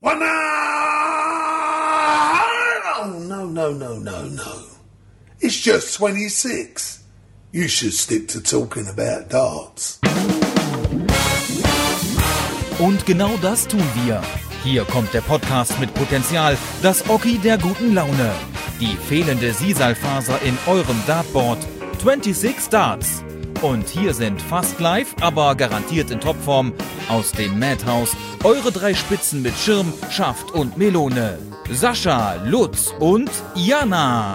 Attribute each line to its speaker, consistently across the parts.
Speaker 1: But no! No. It's just 26. You should stick to talking about darts.
Speaker 2: Und genau das tun wir. Hier kommt der Podcast mit Potenzial, das Oki der guten Laune. Die fehlende Sisalfaser in eurem Dartboard. 26 Darts. Und hier sind fast live, aber garantiert in Topform aus dem Madhouse eure 3 Spitzen mit Schirm, Schaft und Melone. Sascha, Lutz und Jana.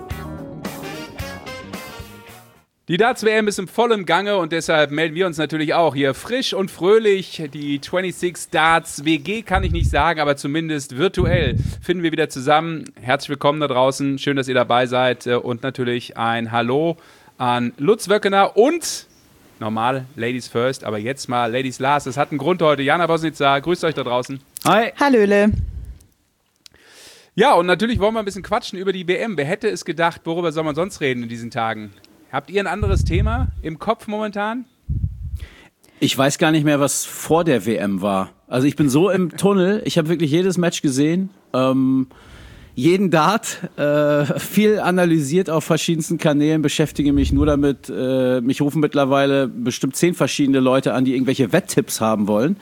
Speaker 3: Die Darts-WM ist im vollen Gange und deshalb melden wir uns natürlich auch hier frisch und fröhlich. Die 26 Darts WG kann ich nicht sagen, aber zumindest virtuell finden wir wieder zusammen. Herzlich willkommen da draußen, schön, dass ihr dabei seid und natürlich ein Hallo an Lutz Wöckener und normal Ladies first, aber jetzt mal Ladies last. Das hat einen Grund heute. Jana Bosnitzer, grüßt euch da draußen.
Speaker 4: Hi.
Speaker 5: Hallöle.
Speaker 3: Ja, und natürlich wollen wir ein bisschen quatschen über die WM. Wer hätte es gedacht, worüber soll man sonst reden in diesen Tagen? Habt ihr ein anderes Thema im Kopf momentan?
Speaker 4: Ich weiß gar nicht mehr, was vor der WM war. Also ich bin so im Tunnel. Ich habe wirklich jedes Match gesehen. Jeden Dart, viel analysiert auf verschiedensten Kanälen, beschäftige mich nur damit. Mich rufen mittlerweile bestimmt 10 verschiedene Leute an, die irgendwelche Wetttipps haben wollen.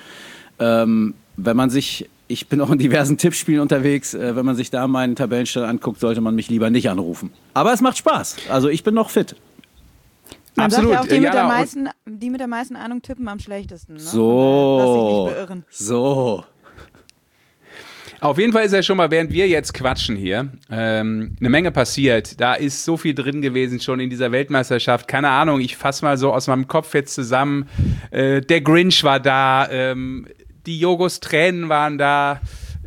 Speaker 4: Ich bin auch in diversen Tippspielen unterwegs. Wenn man sich da meinen Tabellenstand anguckt, sollte man mich lieber nicht anrufen. Aber es macht Spaß. Also ich bin noch fit.
Speaker 5: Man
Speaker 3: Absolut.
Speaker 5: sagt ja auch, die mit der meisten Ahnung tippen am schlechtesten. Ne?
Speaker 4: So.
Speaker 5: Lass dich nicht beirren.
Speaker 4: So.
Speaker 3: Auf jeden Fall ist ja schon mal, während wir jetzt quatschen hier, eine Menge passiert. Da ist so viel drin gewesen schon in dieser Weltmeisterschaft. Keine Ahnung, ich fasse mal so aus meinem Kopf jetzt zusammen. Der Grinch war da, die Jogos Tränen waren da,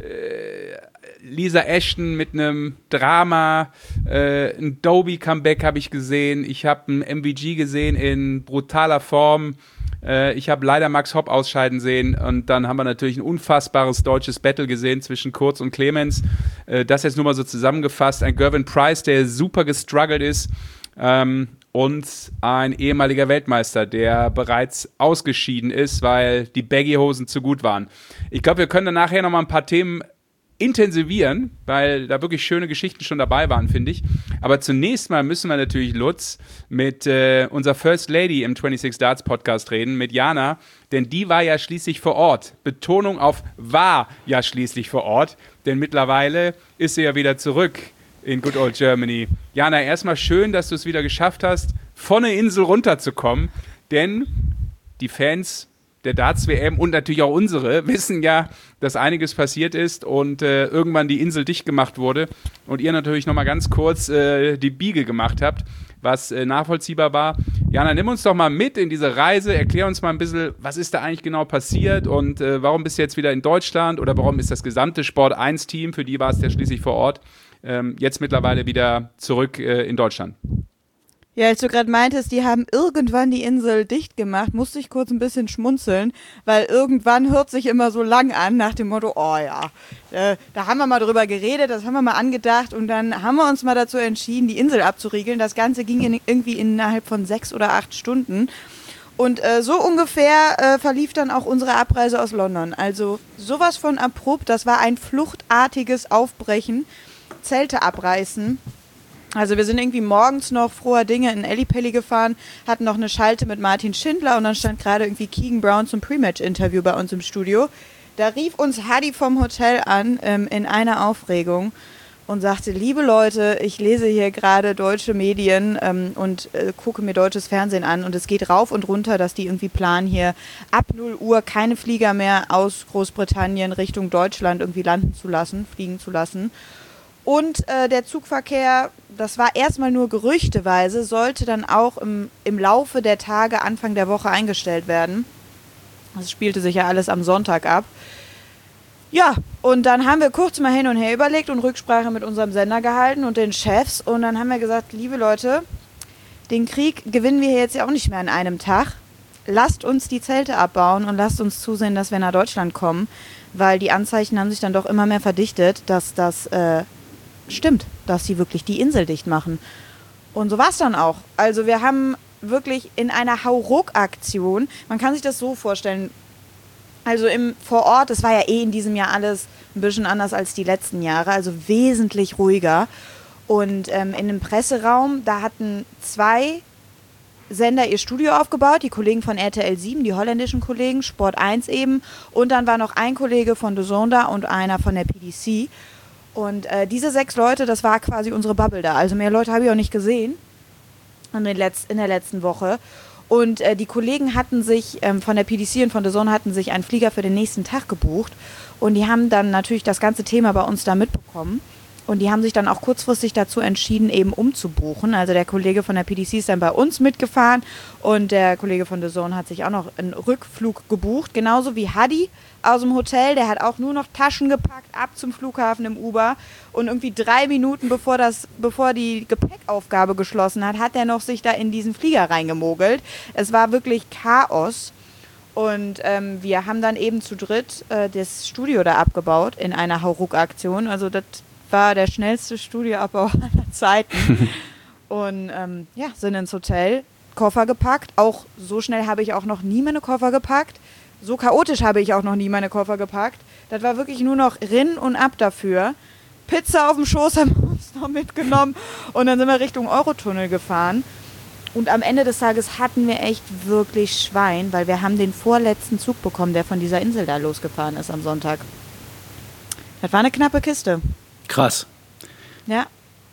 Speaker 3: Lisa Ashton mit einem Drama, ein Dobie-Comeback habe ich gesehen. Ich habe ein MVG gesehen in brutaler Form. Ich habe leider Max Hopp ausscheiden sehen und dann haben wir natürlich ein unfassbares deutsches Battle gesehen zwischen Kurz und Clemens. Das jetzt nur mal so zusammengefasst. Ein Gervin Price, der super gestruggelt ist und ein ehemaliger Weltmeister, der bereits ausgeschieden ist, weil die Baggy-Hosen zu gut waren. Ich glaube, wir können dann nachher noch mal ein paar Themen intensivieren, weil da wirklich schöne Geschichten schon dabei waren, finde ich. Aber zunächst mal müssen wir natürlich, Lutz, mit unserer First Lady im 26 Darts Podcast reden, mit Jana, denn die war ja schließlich vor Ort. Betonung auf war ja schließlich vor Ort, denn mittlerweile ist sie ja wieder zurück in Good Old Germany. Jana, erstmal schön, dass du es wieder geschafft hast, von der Insel runterzukommen, denn die Fans der Darts-WM und natürlich auch unsere wissen ja, dass einiges passiert ist und irgendwann die Insel dicht gemacht wurde und ihr natürlich nochmal ganz kurz die Biege gemacht habt, was nachvollziehbar war. Jana, nimm uns doch mal mit in diese Reise, erklär uns mal ein bisschen, was ist da eigentlich genau passiert und warum bist du jetzt wieder in Deutschland oder warum ist das gesamte Sport-1-Team, für die war es ja schließlich vor Ort, jetzt mittlerweile wieder zurück in Deutschland?
Speaker 5: Ja, als du gerade meintest, die haben irgendwann die Insel dicht gemacht, musste ich kurz ein bisschen schmunzeln, weil irgendwann hört sich immer so lang an nach dem Motto, oh ja, da haben wir mal drüber geredet, das haben wir mal angedacht und dann haben wir uns mal dazu entschieden, die Insel abzuriegeln. Das Ganze ging irgendwie innerhalb von 6 oder 8 Stunden. Und so ungefähr verlief dann auch unsere Abreise aus London. Also sowas von abrupt, das war ein fluchtartiges Aufbrechen, Zelte abreißen. Also wir sind irgendwie morgens noch froher Dinge in Ellipelli gefahren, hatten noch eine Schalte mit Martin Schindler und dann stand gerade irgendwie Keegan Brown zum Pre-Match-Interview bei uns im Studio. Da rief uns Hadi vom Hotel an in einer Aufregung und sagte, liebe Leute, ich lese hier gerade deutsche Medien und gucke mir deutsches Fernsehen an und es geht rauf und runter, dass die irgendwie planen, hier ab 0 Uhr keine Flieger mehr aus Großbritannien Richtung Deutschland irgendwie fliegen zu lassen. Und der Zugverkehr, das war erstmal nur gerüchteweise, sollte dann auch im Laufe der Tage, Anfang der Woche eingestellt werden. Das spielte sich ja alles am Sonntag ab. Ja, und dann haben wir kurz mal hin und her überlegt und Rücksprache mit unserem Sender gehalten und den Chefs. Und dann haben wir gesagt, liebe Leute, den Krieg gewinnen wir hier jetzt ja auch nicht mehr an einem Tag. Lasst uns die Zelte abbauen und lasst uns zusehen, dass wir nach Deutschland kommen. Weil die Anzeichen haben sich dann doch immer mehr verdichtet, dass das stimmt, dass sie wirklich die Insel dicht machen. Und so war es dann auch. Also wir haben wirklich in einer Hauruck-Aktion, man kann sich das so vorstellen, Also vor Ort, das war ja in diesem Jahr alles ein bisschen anders als die letzten Jahre, also wesentlich ruhiger. Und in dem Presseraum, da hatten 2 Sender ihr Studio aufgebaut, die Kollegen von RTL 7, die holländischen Kollegen, Sport 1 eben. Und dann war noch ein Kollege von DAZN da und einer von der PDC. Und diese 6 Leute, das war quasi unsere Bubble da. Also mehr Leute habe ich auch nicht gesehen in der letzten Woche. Und die Kollegen hatten sich, von der PDC und von DAZN hatten sich einen Flieger für den nächsten Tag gebucht. Und die haben dann natürlich das ganze Thema bei uns da mitbekommen. Und die haben sich dann auch kurzfristig dazu entschieden, eben umzubuchen. Also der Kollege von der PDC ist dann bei uns mitgefahren und der Kollege von DAZN hat sich auch noch einen Rückflug gebucht. Genauso wie Hadi aus dem Hotel. Der hat auch nur noch Taschen gepackt, ab zum Flughafen im Uber. Und irgendwie 3 Minuten bevor die Gepäckaufgabe geschlossen hat er noch sich da in diesen Flieger reingemogelt. Es war wirklich Chaos. Und wir haben dann eben zu dritt das Studio da abgebaut in einer Hauruck-Aktion. Also das war der schnellste Studioabbau aller Zeiten. Und sind ins Hotel, Koffer gepackt. Auch so schnell habe ich auch noch nie meine Koffer gepackt. So chaotisch habe ich auch noch nie meine Koffer gepackt. Das war wirklich nur noch Rinn und ab dafür. Pizza auf dem Schoß haben wir uns noch mitgenommen. Und dann sind wir Richtung Eurotunnel gefahren. Und am Ende des Tages hatten wir echt wirklich Schwein, weil wir haben den vorletzten Zug bekommen, der von dieser Insel da losgefahren ist am Sonntag. Das war eine knappe Kiste.
Speaker 4: Krass.
Speaker 5: Ja.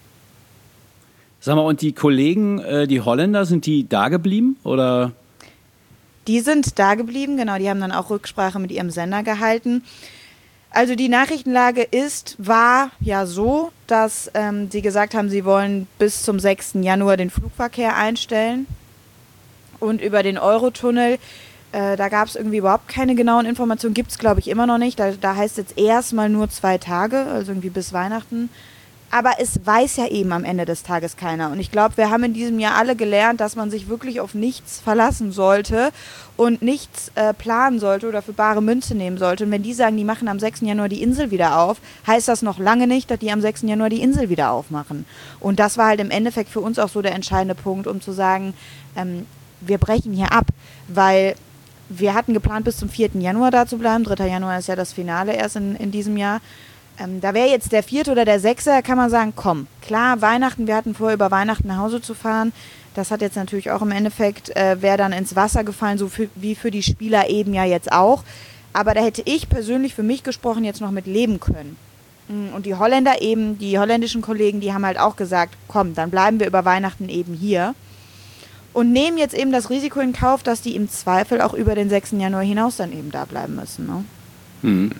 Speaker 4: Sag mal, und die Kollegen, die Holländer, sind die da geblieben, oder?
Speaker 5: Die sind da geblieben, genau. Die haben dann auch Rücksprache mit ihrem Sender gehalten. Also die Nachrichtenlage war ja so, dass sie gesagt haben, sie wollen bis zum 6. Januar den Flugverkehr einstellen. Und über den Eurotunnel, da gab es irgendwie überhaupt keine genauen Informationen, gibt es glaube ich immer noch nicht. Da heißt jetzt erstmal nur 2 Tage, also irgendwie bis Weihnachten. Aber es weiß ja eben am Ende des Tages keiner. Und ich glaube, wir haben in diesem Jahr alle gelernt, dass man sich wirklich auf nichts verlassen sollte und nichts planen sollte oder für bare Münze nehmen sollte. Und wenn die sagen, die machen am 6. Januar die Insel wieder auf, heißt das noch lange nicht, dass die am 6. Januar die Insel wieder aufmachen. Und das war halt im Endeffekt für uns auch so der entscheidende Punkt, um zu sagen, wir brechen hier ab. Weil wir hatten geplant, bis zum 4. Januar da zu bleiben. 3. Januar ist ja das Finale erst in diesem Jahr. Da wäre jetzt der 4. oder der 6. kann man sagen, komm, klar, Weihnachten, wir hatten vor, über Weihnachten nach Hause zu fahren. Das hat jetzt natürlich auch im Endeffekt, wäre dann ins Wasser gefallen, so wie für die Spieler eben ja jetzt auch. Aber da hätte ich persönlich für mich gesprochen jetzt noch mit leben können. Und die Holländer eben, die holländischen Kollegen, die haben halt auch gesagt, komm, dann bleiben wir über Weihnachten eben hier. Und nehmen jetzt eben das Risiko in Kauf, dass die im Zweifel auch über den 6. Januar hinaus dann eben da bleiben müssen. Ne?
Speaker 4: Mhm.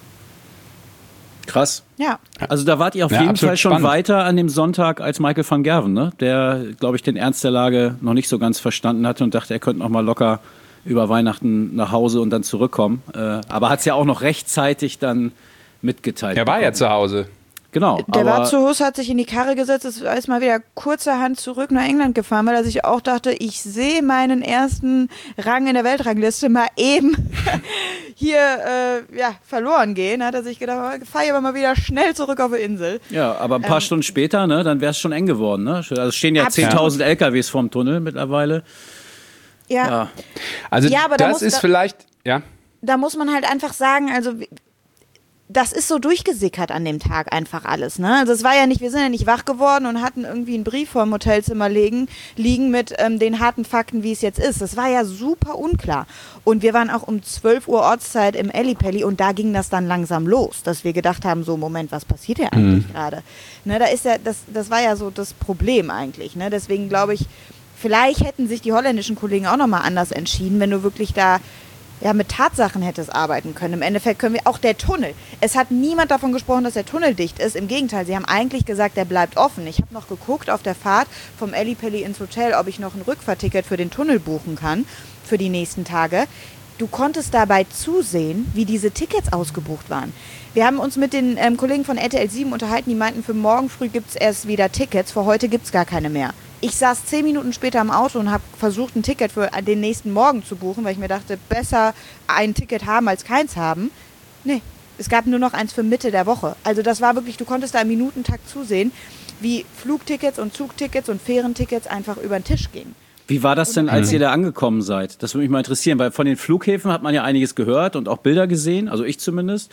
Speaker 4: Krass.
Speaker 5: Ja.
Speaker 4: Also da wart ihr auf jeden Fall schon weiter an dem Sonntag als Michael van Gerwen, ne? Der, glaube ich, den Ernst der Lage noch nicht so ganz verstanden hatte und dachte, er könnte noch mal locker über Weihnachten nach Hause und dann zurückkommen. Aber hat es ja auch noch rechtzeitig dann mitgeteilt.
Speaker 3: Er war ja zu Hause.
Speaker 4: Genau.
Speaker 5: Der war zu Hus, hat sich in die Karre gesetzt, ist mal wieder kurzerhand zurück nach England gefahren, weil er sich auch dachte, ich sehe meinen ersten Rang in der Weltrangliste mal eben hier verloren gehen. Hat er sich gedacht, fahr ich aber mal wieder schnell zurück auf die Insel.
Speaker 4: Ja, aber ein paar Stunden später, ne, dann wäre es schon eng geworden. Ne? Also es stehen ja 10.000 LKWs vorm Tunnel mittlerweile.
Speaker 5: Ja.
Speaker 3: Also
Speaker 5: ja, aber
Speaker 3: das ist vielleicht, ja.
Speaker 5: Da muss man halt einfach sagen, also das ist so durchgesickert an dem Tag einfach alles, ne? Also es war ja nicht, wir sind ja nicht wach geworden und hatten irgendwie einen Brief vor dem Hotelzimmer liegen mit den harten Fakten, wie es jetzt ist. Das war ja super unklar. Und wir waren auch um 12 Uhr Ortszeit im Ellipelli und da ging das dann langsam los, dass wir gedacht haben, so Moment, was passiert hier eigentlich gerade? Ne, da ist ja, das war ja so das Problem eigentlich, ne? Deswegen glaube ich, vielleicht hätten sich die holländischen Kollegen auch nochmal anders entschieden, wenn du wirklich da mit Tatsachen hättest arbeiten können. Im Endeffekt können wir, auch der Tunnel. Es hat niemand davon gesprochen, dass der Tunnel dicht ist. Im Gegenteil, sie haben eigentlich gesagt, der bleibt offen. Ich habe noch geguckt auf der Fahrt vom Ellipelli ins Hotel, ob ich noch ein Rückfahrticket für den Tunnel buchen kann, für die nächsten Tage. Du konntest dabei zusehen, wie diese Tickets ausgebucht waren. Wir haben uns mit den Kollegen von RTL 7 unterhalten, die meinten, für morgen früh gibt es erst wieder Tickets, für heute gibt es gar keine mehr. Ich saß 10 Minuten später im Auto und habe versucht, ein Ticket für den nächsten Morgen zu buchen, weil ich mir dachte, besser ein Ticket haben als keins haben. Nee, es gab nur noch eins für Mitte der Woche. Also das war wirklich, du konntest da im Minutentakt zusehen, wie Flugtickets und Zugtickets und Fährentickets einfach über den Tisch gingen.
Speaker 4: Wie war das denn, als ihr da angekommen seid? Das würde mich mal interessieren, weil von den Flughäfen hat man ja einiges gehört und auch Bilder gesehen, also ich zumindest.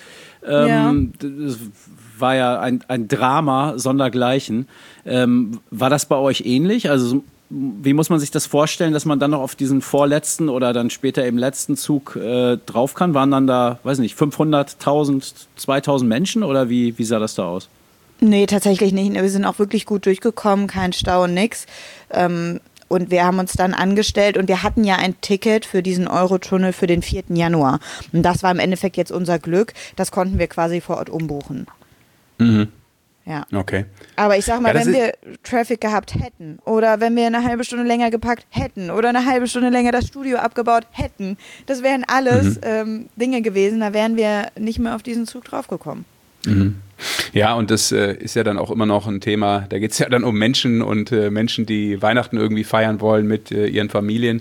Speaker 4: Das war ja ein Drama sondergleichen. War das bei euch ähnlich? Also wie muss man sich das vorstellen, dass man dann noch auf diesen vorletzten oder dann später im letzten Zug drauf kann? Waren dann da, weiß nicht, 500, 1000, 2000 Menschen oder wie sah das da aus?
Speaker 5: Nee, tatsächlich nicht. Wir sind auch wirklich gut durchgekommen, kein Stau und nix. Und wir haben uns dann angestellt und wir hatten ja ein Ticket für diesen Eurotunnel für den 4. Januar. Und das war im Endeffekt jetzt unser Glück. Das konnten wir quasi vor Ort umbuchen.
Speaker 3: Mhm.
Speaker 5: Ja.
Speaker 3: Okay.
Speaker 5: Aber ich sag mal,
Speaker 3: Ja,
Speaker 5: wenn wir Traffic gehabt hätten oder wenn wir eine halbe Stunde länger gepackt hätten oder eine halbe Stunde länger das Studio abgebaut hätten, das wären alles Dinge gewesen, da wären wir nicht mehr auf diesen Zug draufgekommen.
Speaker 3: Mhm. Ja, und das ist ja dann auch immer noch ein Thema, da geht es ja dann um Menschen und Menschen, die Weihnachten irgendwie feiern wollen mit ihren Familien.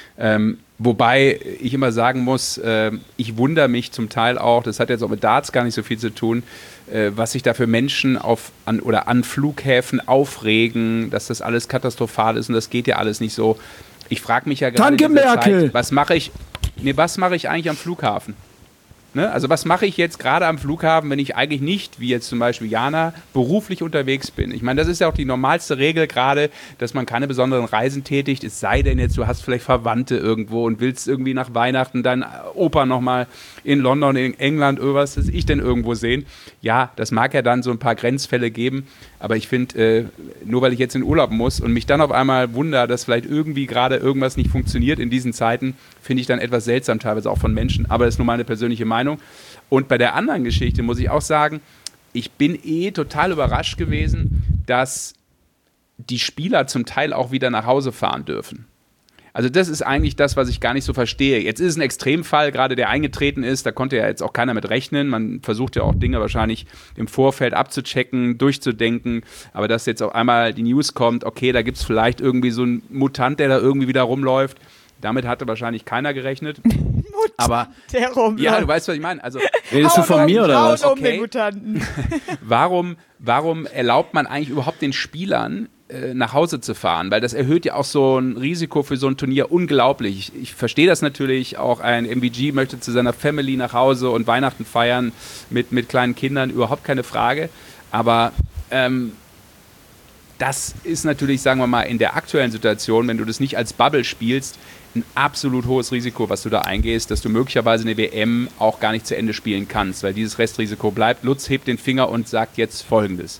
Speaker 3: Wobei ich immer sagen muss, ich wundere mich zum Teil auch, das hat jetzt auch mit Darts gar nicht so viel zu tun, was sich da für Menschen an Flughäfen aufregen, dass das alles katastrophal ist und das geht ja alles nicht so. Ich frage mich ja gerade in dieser Zeit, was mache ich eigentlich am Flughafen? Ne? Also was mache ich jetzt gerade am Flughafen, wenn ich eigentlich nicht, wie jetzt zum Beispiel Jana, beruflich unterwegs bin? Ich meine, das ist ja auch die normalste Regel gerade, dass man keine besonderen Reisen tätigt, es sei denn jetzt, du hast vielleicht Verwandte irgendwo und willst irgendwie nach Weihnachten deinen Opa nochmal in London, in England, was weiß ich denn irgendwo sehen. Ja, das mag ja dann so ein paar Grenzfälle geben, aber ich finde, nur weil ich jetzt in Urlaub muss und mich dann auf einmal wundere, dass vielleicht irgendwie gerade irgendwas nicht funktioniert in diesen Zeiten, finde ich dann etwas seltsam, teilweise auch von Menschen, aber das ist nur meine persönliche Meinung. Und bei der anderen Geschichte muss ich auch sagen, ich bin total überrascht gewesen, dass die Spieler zum Teil auch wieder nach Hause fahren dürfen. Also das ist eigentlich das, was ich gar nicht so verstehe. Jetzt ist es ein Extremfall, gerade der eingetreten ist, da konnte ja jetzt auch keiner mit rechnen. Man versucht ja auch Dinge wahrscheinlich im Vorfeld abzuchecken, durchzudenken. Aber dass jetzt auf einmal die News kommt, okay, da gibt es vielleicht irgendwie so einen Mutant, der da irgendwie wieder rumläuft. Damit hatte wahrscheinlich keiner gerechnet. Aber
Speaker 5: der rumläuft.
Speaker 3: Ja, du weißt, was ich meine. Also,
Speaker 4: redest du von mir oder was?
Speaker 5: Um den Mutanten.
Speaker 3: Warum erlaubt man eigentlich überhaupt den Spielern nach Hause zu fahren? Weil das erhöht ja auch so ein Risiko für so ein Turnier unglaublich. Ich verstehe das natürlich, auch ein MVG möchte zu seiner Family nach Hause und Weihnachten feiern mit kleinen Kindern, überhaupt keine Frage. Aber das ist natürlich, sagen wir mal, in der aktuellen Situation, wenn du das nicht als Bubble spielst, ein absolut hohes Risiko, was du da eingehst, dass du möglicherweise eine WM auch gar nicht zu Ende spielen kannst, weil dieses Restrisiko bleibt. Lutz hebt den Finger und sagt jetzt Folgendes.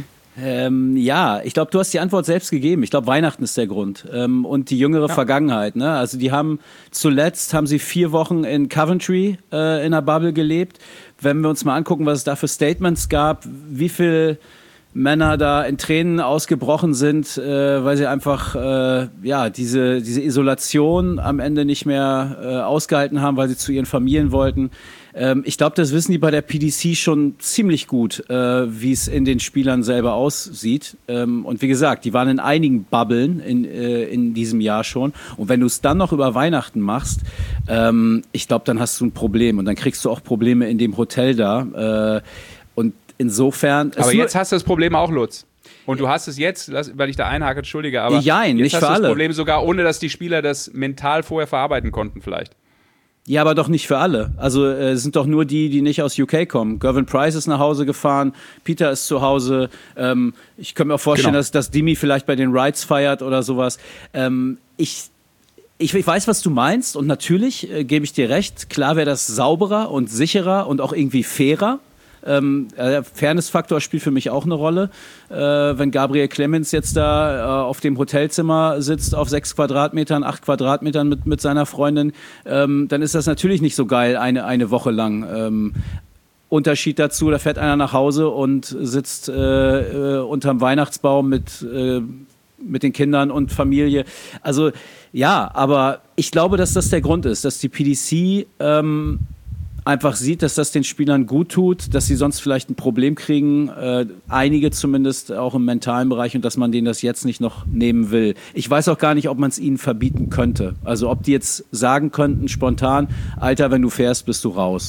Speaker 4: Ja, ich glaube, du hast die Antwort selbst gegeben. Ich glaube, Weihnachten ist der Grund und die jüngere Vergangenheit. Ne? Also zuletzt haben sie 4 Wochen in Coventry in der Bubble gelebt. Wenn wir uns mal angucken, was es da für Statements gab, wie viel Männer da in Tränen ausgebrochen sind, weil sie einfach diese Isolation am Ende nicht mehr ausgehalten haben, weil sie zu ihren Familien wollten. Ich glaube, das wissen die bei der PDC schon ziemlich gut, wie es in den Spielern selber aussieht. Und wie gesagt, die waren in einigen Bubblen in diesem Jahr schon. Und wenn du es dann noch über Weihnachten machst, ich glaube, dann hast du ein Problem. Und dann kriegst du auch Probleme in dem Hotel da. Und insofern.
Speaker 3: Aber jetzt hast du das Problem auch, Lutz. Und du hast es jetzt, weil ich da einhake, entschuldige, aber
Speaker 4: Jein,
Speaker 3: jetzt
Speaker 4: nicht
Speaker 3: hast
Speaker 4: für
Speaker 3: du das
Speaker 4: alle.
Speaker 3: Problem sogar, ohne dass die Spieler das mental vorher verarbeiten konnten vielleicht.
Speaker 4: Ja, aber doch nicht für alle. Also es sind doch nur die nicht aus UK kommen. Gervin Price ist nach Hause gefahren, Peter ist zu Hause. Ich könnte mir auch vorstellen, dass Dimi vielleicht bei den Wrights feiert oder sowas. Ich weiß, was du meinst und natürlich gebe ich dir recht. Klar wäre das sauberer und sicherer und auch irgendwie fairer. Der Fairness-Faktor spielt für mich auch eine Rolle. Wenn Gabriel Clemens jetzt da auf dem Hotelzimmer sitzt, auf 6 Quadratmetern, 8 Quadratmetern mit seiner Freundin, dann ist das natürlich nicht so geil, eine Woche lang. Unterschied dazu, da fährt einer nach Hause und sitzt unterm Weihnachtsbaum mit den Kindern und Familie. Also ja, aber ich glaube, dass das der Grund ist, dass die PDC einfach sieht, dass das den Spielern gut tut, dass sie sonst vielleicht ein Problem kriegen, einige zumindest auch im mentalen Bereich, und dass man denen das jetzt nicht noch nehmen will. Ich weiß auch gar nicht, ob man es ihnen verbieten könnte. Also ob die jetzt sagen könnten spontan, Alter, wenn du fährst, bist du raus.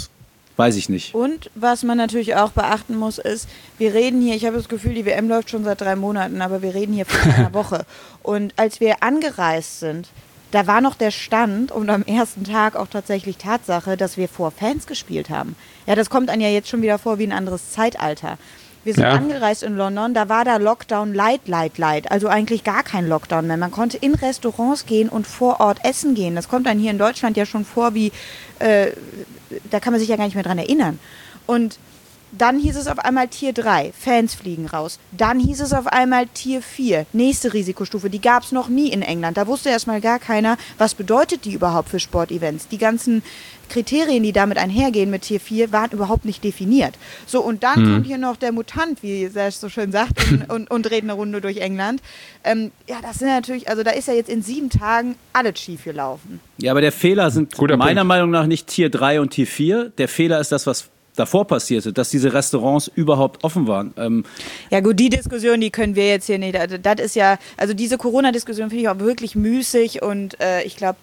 Speaker 4: weiß ich nicht.
Speaker 5: Und was man natürlich auch beachten muss, ist, wir reden hier, ich habe das Gefühl, die WM läuft schon seit 3 Monaten, aber wir reden hier von einer Woche. Und als wir angereist sind, da war noch der Stand und am ersten Tag auch tatsächlich Tatsache, dass wir vor Fans gespielt haben. Ja, das kommt einem ja jetzt schon wieder vor wie ein anderes Zeitalter. Wir sind angereist in London, da war da Lockdown light. Also eigentlich gar kein Lockdown mehr. Man konnte in Restaurants gehen und vor Ort essen gehen. Das kommt dann hier in Deutschland ja schon vor wie, da kann man sich ja gar nicht mehr dran erinnern. Und dann hieß es auf einmal Tier 3, Fans fliegen raus. Dann hieß es auf einmal Tier 4, nächste Risikostufe. Die gab es noch nie in England. Da wusste erstmal gar keiner, was bedeutet die überhaupt für Sportevents. Die ganzen Kriterien, die damit einhergehen mit Tier 4, waren überhaupt nicht definiert. So, und dann kommt hier noch der Mutant, wie Serge so schön sagt, und dreht eine Runde durch England. Ja, das sind natürlich, also da ist ja jetzt in 7 Tagen alles schief gelaufen.
Speaker 4: Ja, aber der Fehler sind meiner Meinung nach nicht Tier 3 und Tier 4. Der Fehler ist das, was davor passierte, dass diese Restaurants überhaupt offen waren.
Speaker 5: Ja gut, die Diskussion, die können wir jetzt hier nicht, also das ist ja, also diese Corona-Diskussion finde ich auch wirklich müßig und ich glaube,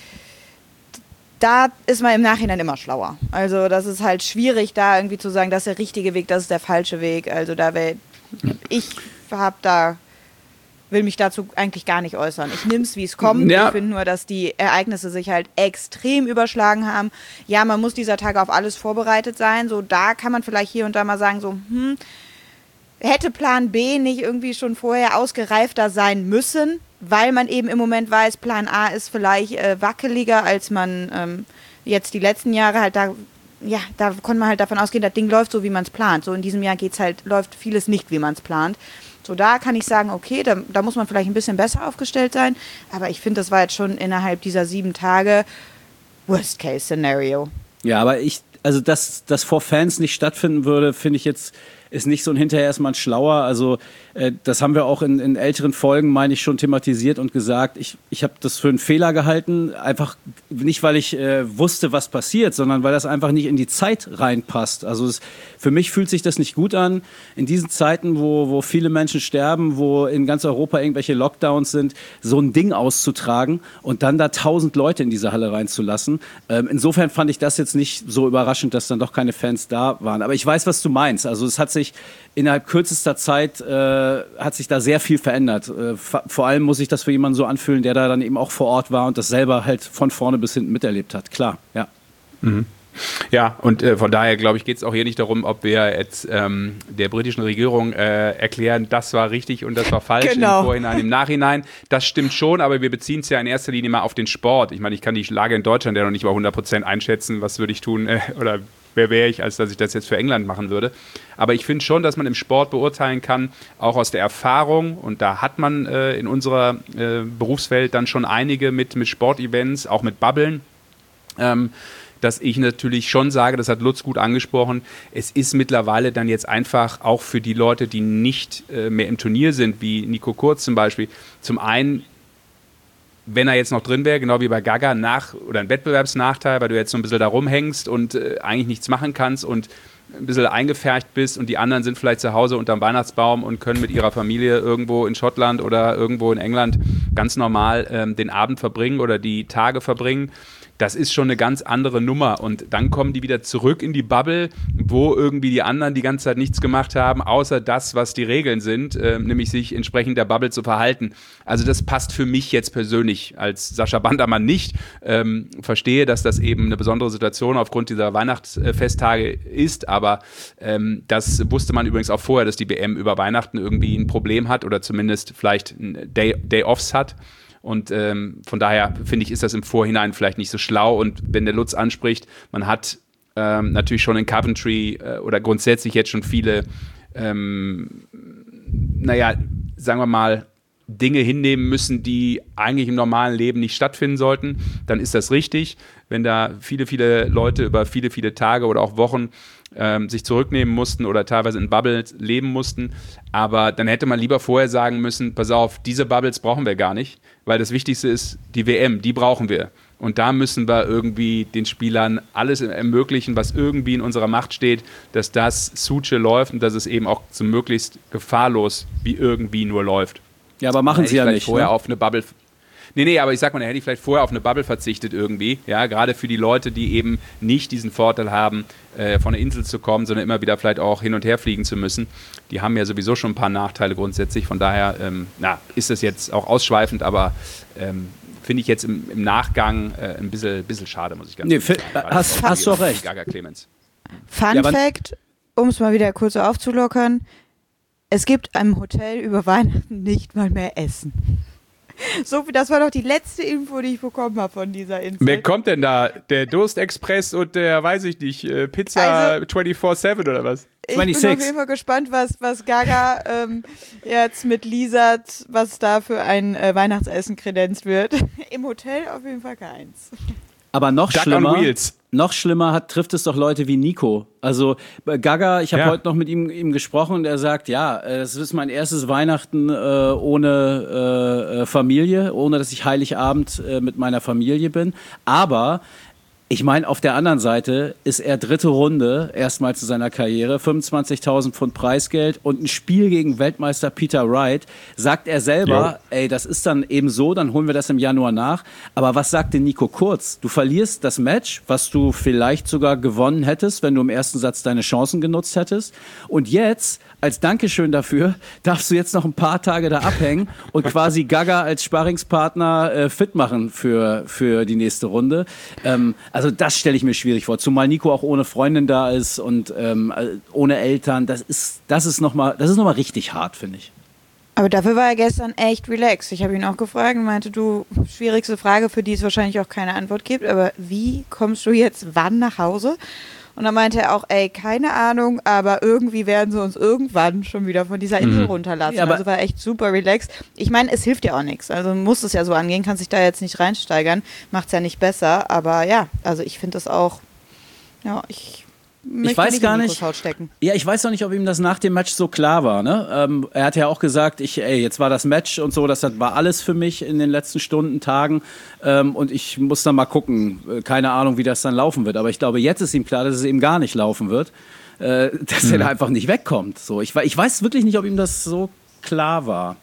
Speaker 5: da ist man im Nachhinein immer schlauer. Also das ist halt schwierig, da irgendwie zu sagen, das ist der richtige Weg, das ist der falsche Weg. Also will mich dazu eigentlich gar nicht äußern. Ich nehme es, wie es kommt. Ja. Ich finde nur, dass die Ereignisse sich halt extrem überschlagen haben. Ja, man muss dieser Tage auf alles vorbereitet sein. So, da kann man vielleicht hier und da mal sagen, so, hätte Plan B nicht irgendwie schon vorher ausgereifter sein müssen, weil man eben im Moment weiß, Plan A ist vielleicht wackeliger, als man jetzt die letzten Jahre halt da konnte man halt davon ausgehen, das Ding läuft so, wie man es plant. So in diesem Jahr läuft vieles nicht, wie man es plant. So, da kann ich sagen, okay, da muss man vielleicht ein bisschen besser aufgestellt sein. Aber ich finde, das war jetzt schon innerhalb dieser 7 Tage Worst-Case-Szenario.
Speaker 4: Ja, aber dass das vor Fans nicht stattfinden würde, finde ich jetzt, ist nicht so ein hinterher erstmal schlauer. Also das haben wir auch in älteren Folgen, meine ich, schon thematisiert und gesagt. Ich habe das für einen Fehler gehalten, einfach nicht, weil ich wusste, was passiert, sondern weil das einfach nicht in die Zeit reinpasst. Also für mich fühlt sich das nicht gut an, in diesen Zeiten, wo viele Menschen sterben, wo in ganz Europa irgendwelche Lockdowns sind, so ein Ding auszutragen und dann da 1000 Leute in diese Halle reinzulassen. Insofern fand ich das jetzt nicht so überraschend, dass dann doch keine Fans da waren. Aber ich weiß, was du meinst. Also es hat sich innerhalb kürzester Zeit hat sich da sehr viel verändert. Vor allem muss sich das für jemanden so anfühlen, der da dann eben auch vor Ort war und das selber halt von vorne bis hinten miterlebt hat. Klar, ja.
Speaker 3: Mhm. Ja, und von daher, glaube ich, geht es auch hier nicht darum, ob wir jetzt der britischen Regierung erklären, das war richtig und das war falsch im Vorhinein, im Nachhinein. Das stimmt schon, aber wir beziehen es ja in erster Linie mal auf den Sport. Ich meine, ich kann die Lage in Deutschland ja noch nicht mal 100% einschätzen. Was würde ich tun oder wer wäre ich, als dass ich das jetzt für England machen würde. Aber ich finde schon, dass man im Sport beurteilen kann, auch aus der Erfahrung, und da hat man in unserer Berufswelt dann schon einige mit Sportevents, auch mit Bubblen, dass ich natürlich schon sage, das hat Lutz gut angesprochen, es ist mittlerweile dann jetzt einfach auch für die Leute, die nicht mehr im Turnier sind, wie Nico Kurz zum Beispiel, zum einen, wenn er jetzt noch drin wäre, genau wie bei Gaga, oder ein Wettbewerbsnachteil, weil du jetzt so ein bisschen da rumhängst und eigentlich nichts machen kannst und ein bisschen eingefärcht bist und die anderen sind vielleicht zu Hause unterm Weihnachtsbaum und können mit ihrer Familie irgendwo in Schottland oder irgendwo in England ganz normal den Abend verbringen oder die Tage verbringen. Das ist schon eine ganz andere Nummer und dann kommen die wieder zurück in die Bubble, wo irgendwie die anderen die ganze Zeit nichts gemacht haben, außer das, was die Regeln sind, nämlich sich entsprechend der Bubble zu verhalten. Also das passt für mich jetzt persönlich als Sascha Bandermann nicht. Verstehe, dass das eben eine besondere Situation aufgrund dieser Weihnachtsfesttage ist, aber das wusste man übrigens auch vorher, dass die WM über Weihnachten irgendwie ein Problem hat oder zumindest vielleicht Day-Offs hat. Und von daher finde ich, ist das im Vorhinein vielleicht nicht so schlau. Und wenn der Lutz anspricht, man hat natürlich schon in Coventry oder grundsätzlich jetzt schon viele, sagen wir mal, Dinge hinnehmen müssen, die eigentlich im normalen Leben nicht stattfinden sollten, dann ist das richtig. Wenn da viele, viele Leute über viele, viele Tage oder auch Wochen sich zurücknehmen mussten oder teilweise in Bubbles leben mussten. Aber dann hätte man lieber vorher sagen müssen, pass auf, diese Bubbles brauchen wir gar nicht, weil das Wichtigste ist die WM, die brauchen wir. Und da müssen wir irgendwie den Spielern alles ermöglichen, was irgendwie in unserer Macht steht, dass das Suche läuft und dass es eben auch so möglichst gefahrlos wie irgendwie nur läuft.
Speaker 4: Ja, aber machen sie ja nicht.
Speaker 3: Vorher auf eine Bubble. Nee, aber ich sag mal, da hätte ich vielleicht vorher auf eine Bubble verzichtet irgendwie. Ja, gerade für die Leute, die eben nicht diesen Vorteil haben, von der Insel zu kommen, sondern immer wieder vielleicht auch hin und her fliegen zu müssen. Die haben ja sowieso schon ein paar Nachteile grundsätzlich. Von daher ist das jetzt auch ausschweifend, aber finde ich jetzt im Nachgang ein bisschen schade, muss ich ganz ehrlich sagen.
Speaker 4: Hast du auch recht.
Speaker 3: Gaga Clemens.
Speaker 5: Fun Fact, um es mal wieder kurz aufzulockern, es gibt im Hotel über Weihnachten nicht mal mehr Essen. So, das war doch die letzte Info, die ich bekommen habe von dieser Insel.
Speaker 3: Wer kommt denn da? Der Durstexpress und der, weiß ich nicht, Pizza 24/7 oder was?
Speaker 5: Ich bin auf jeden Fall gespannt, was Gaga jetzt mit Lisat, was da für ein Weihnachtsessen kredenzt wird. Im Hotel auf jeden Fall keins.
Speaker 4: Aber noch schlimmer trifft es doch Leute wie Nico. Also Gaga, ich habe heute noch mit ihm gesprochen und er sagt, das ist mein erstes Weihnachten ohne Familie, ohne dass ich Heiligabend mit meiner Familie bin. Aber ich meine, auf der anderen Seite ist er dritte Runde, erstmal zu seiner Karriere, 25.000 Pfund Preisgeld und ein Spiel gegen Weltmeister Peter Wright. Sagt er selber, das ist dann eben so, dann holen wir das im Januar nach. Aber was sagte Nico Kurz? Du verlierst das Match, was du vielleicht sogar gewonnen hättest, wenn du im ersten Satz deine Chancen genutzt hättest. Und jetzt, als Dankeschön dafür, darfst du jetzt noch ein paar Tage da abhängen und quasi Gaga als Sparringspartner fit machen für die nächste Runde. Also das stelle ich mir schwierig vor, zumal Nico auch ohne Freundin da ist und ohne Eltern. Das ist noch mal richtig hart, finde ich.
Speaker 5: Aber dafür war er gestern echt relaxed. Ich habe ihn auch gefragt und meinte, du, schwierigste Frage, für die es wahrscheinlich auch keine Antwort gibt, aber wie kommst du jetzt wann nach Hause? Und dann meinte er auch, keine Ahnung, aber irgendwie werden sie uns irgendwann schon wieder von dieser Insel runterlassen. Ja, also war echt super relaxed. Ich meine, es hilft ja auch nichts. Also muss es ja so angehen, kann sich da jetzt nicht reinsteigern, macht es ja nicht besser. Aber ja, also ich finde das auch,
Speaker 4: ich weiß gar nicht. Ja, ich weiß noch nicht, ob ihm das nach dem Match so klar war. Ne? Er hat ja auch gesagt, jetzt war das Match und so, das war alles für mich in den letzten Stunden, Tagen. Und ich muss dann mal gucken. Keine Ahnung, wie das dann laufen wird. Aber ich glaube, jetzt ist ihm klar, dass es eben gar nicht laufen wird. Dass er da einfach nicht wegkommt. So, ich weiß wirklich nicht, ob ihm das so klar war.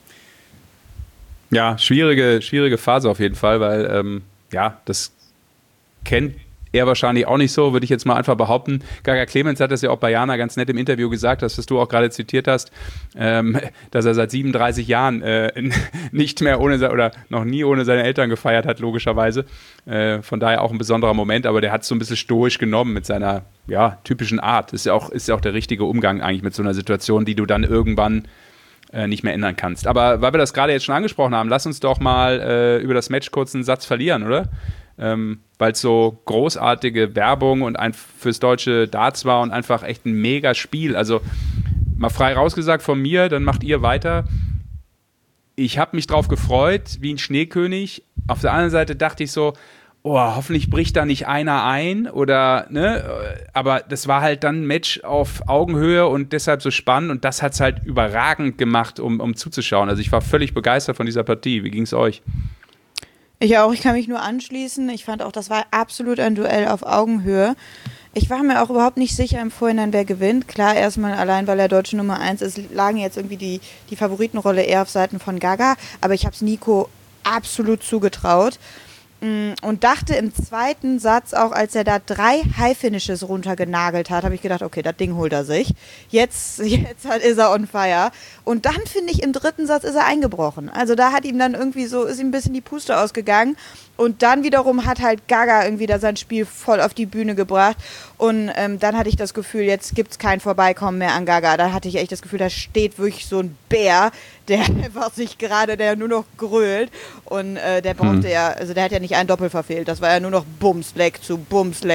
Speaker 3: Ja, schwierige Phase auf jeden Fall, weil das kennt er wahrscheinlich auch nicht so, würde ich jetzt mal einfach behaupten. Gaga Clemens hat das ja auch bei Jana ganz nett im Interview gesagt, das, was du auch gerade zitiert hast, dass er seit 37 Jahren nicht mehr oder noch nie ohne seine Eltern gefeiert hat, logischerweise. Von daher auch ein besonderer Moment, aber der hat es so ein bisschen stoisch genommen mit seiner typischen Art. Ist ja auch der richtige Umgang eigentlich mit so einer Situation, die du dann irgendwann nicht mehr ändern kannst. Aber weil wir das gerade jetzt schon angesprochen haben, lass uns doch mal über das Match kurz einen Satz verlieren, oder? Weil es so großartige Werbung und fürs deutsche Darts war und einfach echt ein mega Spiel. Also mal frei rausgesagt von mir, dann macht ihr weiter. Ich habe mich drauf gefreut, wie ein Schneekönig. Auf der anderen Seite dachte ich so, hoffentlich bricht da nicht einer ein oder, ne? Aber das war halt dann ein Match auf Augenhöhe und deshalb so spannend und das hat es halt überragend gemacht, um zuzuschauen. Also ich war völlig begeistert von dieser Partie. Wie ging es euch?
Speaker 5: Ich auch, ich kann mich nur anschließen. Ich fand auch, das war absolut ein Duell auf Augenhöhe. Ich war mir auch überhaupt nicht sicher im Vorhinein, wer gewinnt. Klar, erstmal allein, weil er deutsche Nummer 1 ist, lagen jetzt irgendwie die Favoritenrolle eher auf Seiten von Gaga. Aber ich habe es Nico absolut zugetraut. Und dachte im zweiten Satz auch, als er da 3 High-Finishes runtergenagelt hat, habe ich gedacht, okay, das Ding holt er sich. Jetzt ist er on fire. Und dann, finde ich, im dritten Satz ist er eingebrochen. Also da hat ihm dann irgendwie so, ist ihm ein bisschen die Puste ausgegangen. Und dann wiederum hat halt Gaga irgendwie da sein Spiel voll auf die Bühne gebracht. Und dann hatte ich das Gefühl, jetzt gibt es kein Vorbeikommen mehr an Gaga. Da hatte ich echt das Gefühl, da steht wirklich so ein Bär, der einfach der nur noch grölt. Und der brauchte der hat ja nicht einen Doppel verfehlt. Das war ja nur noch Bums, Leck zu.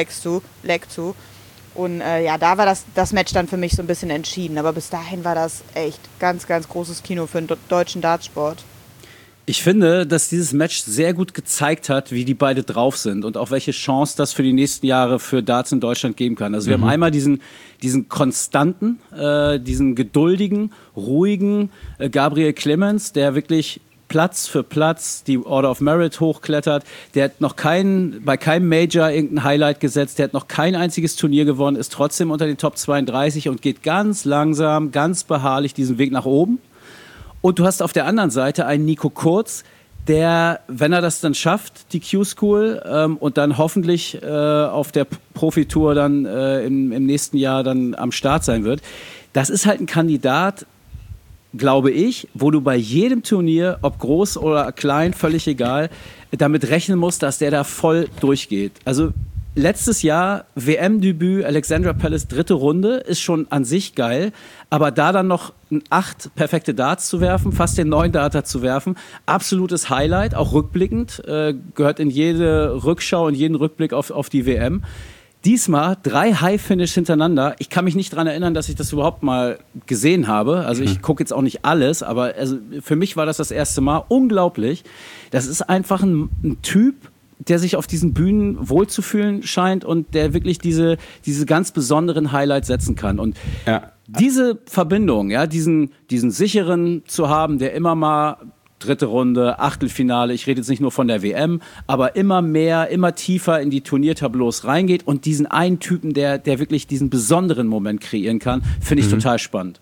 Speaker 5: Und da war das Match dann für mich so ein bisschen entschieden. Aber bis dahin war das echt ganz, ganz großes Kino für den deutschen Dartsport.
Speaker 4: Ich finde, dass dieses Match sehr gut gezeigt hat, wie die beide drauf sind und auch welche Chance das für die nächsten Jahre für Darts in Deutschland geben kann. Also wir haben einmal diesen konstanten, diesen geduldigen, ruhigen Gabriel Clemens, der wirklich Platz für Platz die Order of Merit hochklettert. Der hat noch bei keinem Major irgendein Highlight gesetzt. Der hat noch kein einziges Turnier gewonnen, ist trotzdem unter den Top 32 und geht ganz langsam, ganz beharrlich diesen Weg nach oben. Und du hast auf der anderen Seite einen Nico Kurz, der, wenn er das dann schafft, die Q-School, und dann hoffentlich auf der Profitour dann im nächsten Jahr dann am Start sein wird, das ist halt ein Kandidat, glaube ich, wo du bei jedem Turnier, ob groß oder klein, völlig egal, damit rechnen musst, dass der da voll durchgeht. Also letztes Jahr WM-Debüt, Alexandra Palace, 3. Runde, ist schon an sich geil, aber da dann noch 8 perfekte Darts zu werfen, fast den 9 Darter zu werfen, absolutes Highlight, auch rückblickend, gehört in jede Rückschau und jeden Rückblick auf die WM. Diesmal 3 High-Finish hintereinander. Ich kann mich nicht daran erinnern, dass ich das überhaupt mal gesehen habe. Also ich gucke jetzt auch nicht alles, aber also für mich war das erste Mal unglaublich. Das ist einfach ein Typ, der sich auf diesen Bühnen wohlzufühlen scheint und der wirklich diese ganz besonderen Highlights setzen kann. Und diese Verbindung, ja, diesen sicheren zu haben, der immer mal 3. Runde, Achtelfinale, ich rede jetzt nicht nur von der WM, aber immer mehr, immer tiefer in die Turniertableaus reingeht und diesen einen Typen, der wirklich diesen besonderen Moment kreieren kann, finde ich total spannend.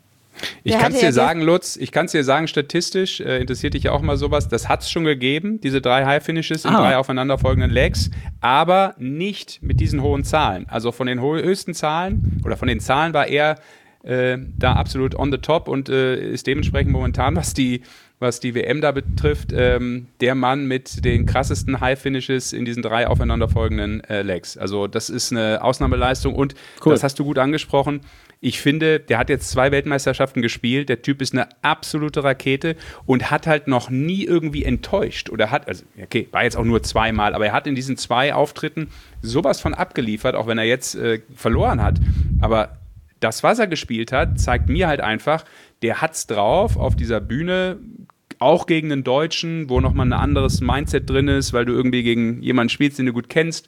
Speaker 3: Ich kann es dir sagen, Lutz, statistisch, interessiert dich ja auch mal sowas, das hat es schon gegeben, diese 3 High-Finishes in 3 aufeinanderfolgenden Legs, aber nicht mit diesen hohen Zahlen. Also von den höchsten Zahlen, oder von den Zahlen war er da absolut on the top und ist dementsprechend momentan, was die WM da betrifft, der Mann mit den krassesten High-Finishes in diesen 3 aufeinanderfolgenden Legs. Also das ist eine Ausnahmeleistung und das hast du gut angesprochen. Ich finde, der hat jetzt 2 Weltmeisterschaften gespielt, der Typ ist eine absolute Rakete und hat halt noch nie irgendwie enttäuscht oder war jetzt auch nur 2 Mal, aber er hat in diesen 2 Auftritten sowas von abgeliefert, auch wenn er jetzt verloren hat. Aber das, was er gespielt hat, zeigt mir halt einfach, der hat's drauf auf dieser Bühne, auch gegen einen Deutschen, wo nochmal ein anderes Mindset drin ist, weil du irgendwie gegen jemanden spielst, den du gut kennst,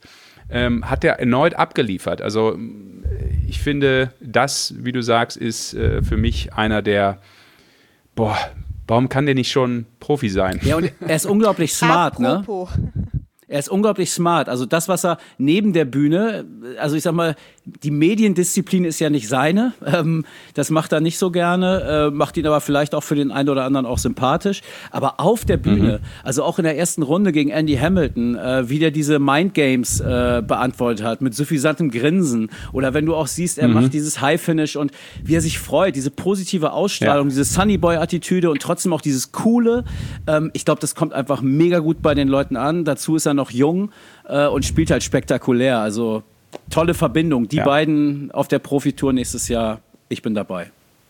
Speaker 3: hat er erneut abgeliefert. Also ich finde, das, wie du sagst, ist für mich einer der, warum kann der nicht schon Profi sein?
Speaker 4: Ja, und er ist unglaublich smart, ne? Er ist unglaublich smart. Also das, was er neben der Bühne, also ich sag mal, die Mediendisziplin ist ja nicht seine. Das macht er nicht so gerne, macht ihn aber vielleicht auch für den einen oder anderen auch sympathisch. Aber auf der Bühne, also auch in der ersten Runde gegen Andy Hamilton, wie der diese Mindgames beantwortet hat, mit suffisantem Grinsen. Oder wenn du auch siehst, er macht dieses High-Finish und wie er sich freut, diese positive Ausstrahlung, diese Sunny-Boy-Attitüde und trotzdem auch dieses Coole. Ich glaube, das kommt einfach mega gut bei den Leuten an. Dazu ist er noch jung und spielt halt spektakulär. Also tolle Verbindung. Die beiden auf der Profitour nächstes Jahr. Ich bin dabei.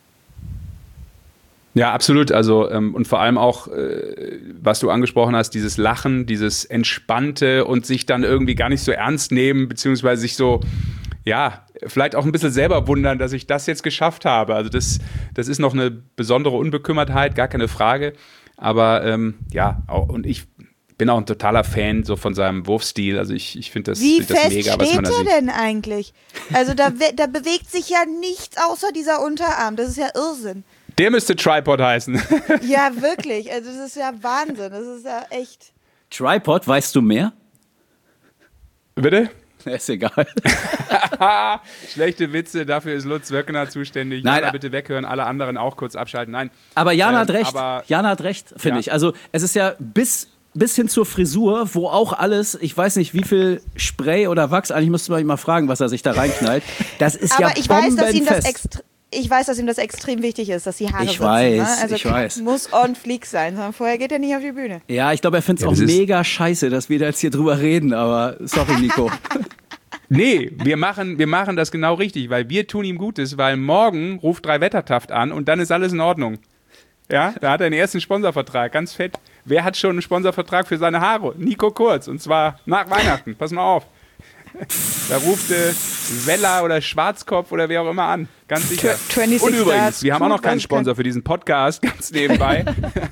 Speaker 3: Ja, absolut. Also und vor allem auch, was du angesprochen hast, dieses Lachen, dieses Entspannte und sich dann irgendwie gar nicht so ernst nehmen, beziehungsweise sich so, vielleicht auch ein bisschen selber wundern, dass ich das jetzt geschafft habe. Also das ist noch eine besondere Unbekümmertheit, gar keine Frage. Aber und ich bin auch ein totaler Fan so von seinem Wurfstil. Also ich finde das mega, was man da sieht. Wie fest steht er
Speaker 5: denn eigentlich? Also da bewegt sich ja nichts außer dieser Unterarm. Das ist ja Irrsinn.
Speaker 3: Der müsste Tripod heißen.
Speaker 5: Ja, wirklich. Also das ist ja Wahnsinn. Das ist ja echt.
Speaker 4: Tripod, weißt du mehr?
Speaker 3: Bitte?
Speaker 4: Ist egal.
Speaker 3: Schlechte Witze, dafür ist Lutz Wöckner zuständig.
Speaker 4: Nein,
Speaker 3: Jana, bitte weghören, alle anderen auch kurz abschalten. Nein.
Speaker 4: Aber Jana hat recht. Jana hat recht, finde ich. Also es ist ja bis hin zur Frisur, wo auch alles, ich weiß nicht, wie viel Spray oder Wachs, eigentlich müsste man ihn mal fragen, was er sich da reinknallt. Das ist
Speaker 5: aber
Speaker 4: ja bombenfest.
Speaker 5: Ich weiß, dass ihm das extrem wichtig ist, dass die Haare sitzen.
Speaker 4: Also
Speaker 5: ich weiß. Muss on fleek sein, sondern vorher geht er nicht auf die Bühne.
Speaker 4: Ja, ich glaube, er findet es auch mega scheiße, dass wir da jetzt hier drüber reden, aber sorry, Nico.
Speaker 3: Nee, wir machen das genau richtig, weil wir tun ihm Gutes, weil morgen ruft 3 Wettertaft an und dann ist alles in Ordnung. Ja, da hat er den ersten Sponsorvertrag, ganz fett. Wer hat schon einen Sponsorvertrag für seine Haare? Nico Kurz, und zwar nach Weihnachten. Pass mal auf. Da ruft Weller oder Schwarzkopf oder wer auch immer an. Ganz sicher. Und übrigens, wir haben auch noch keinen Sponsor für diesen Podcast, ganz nebenbei.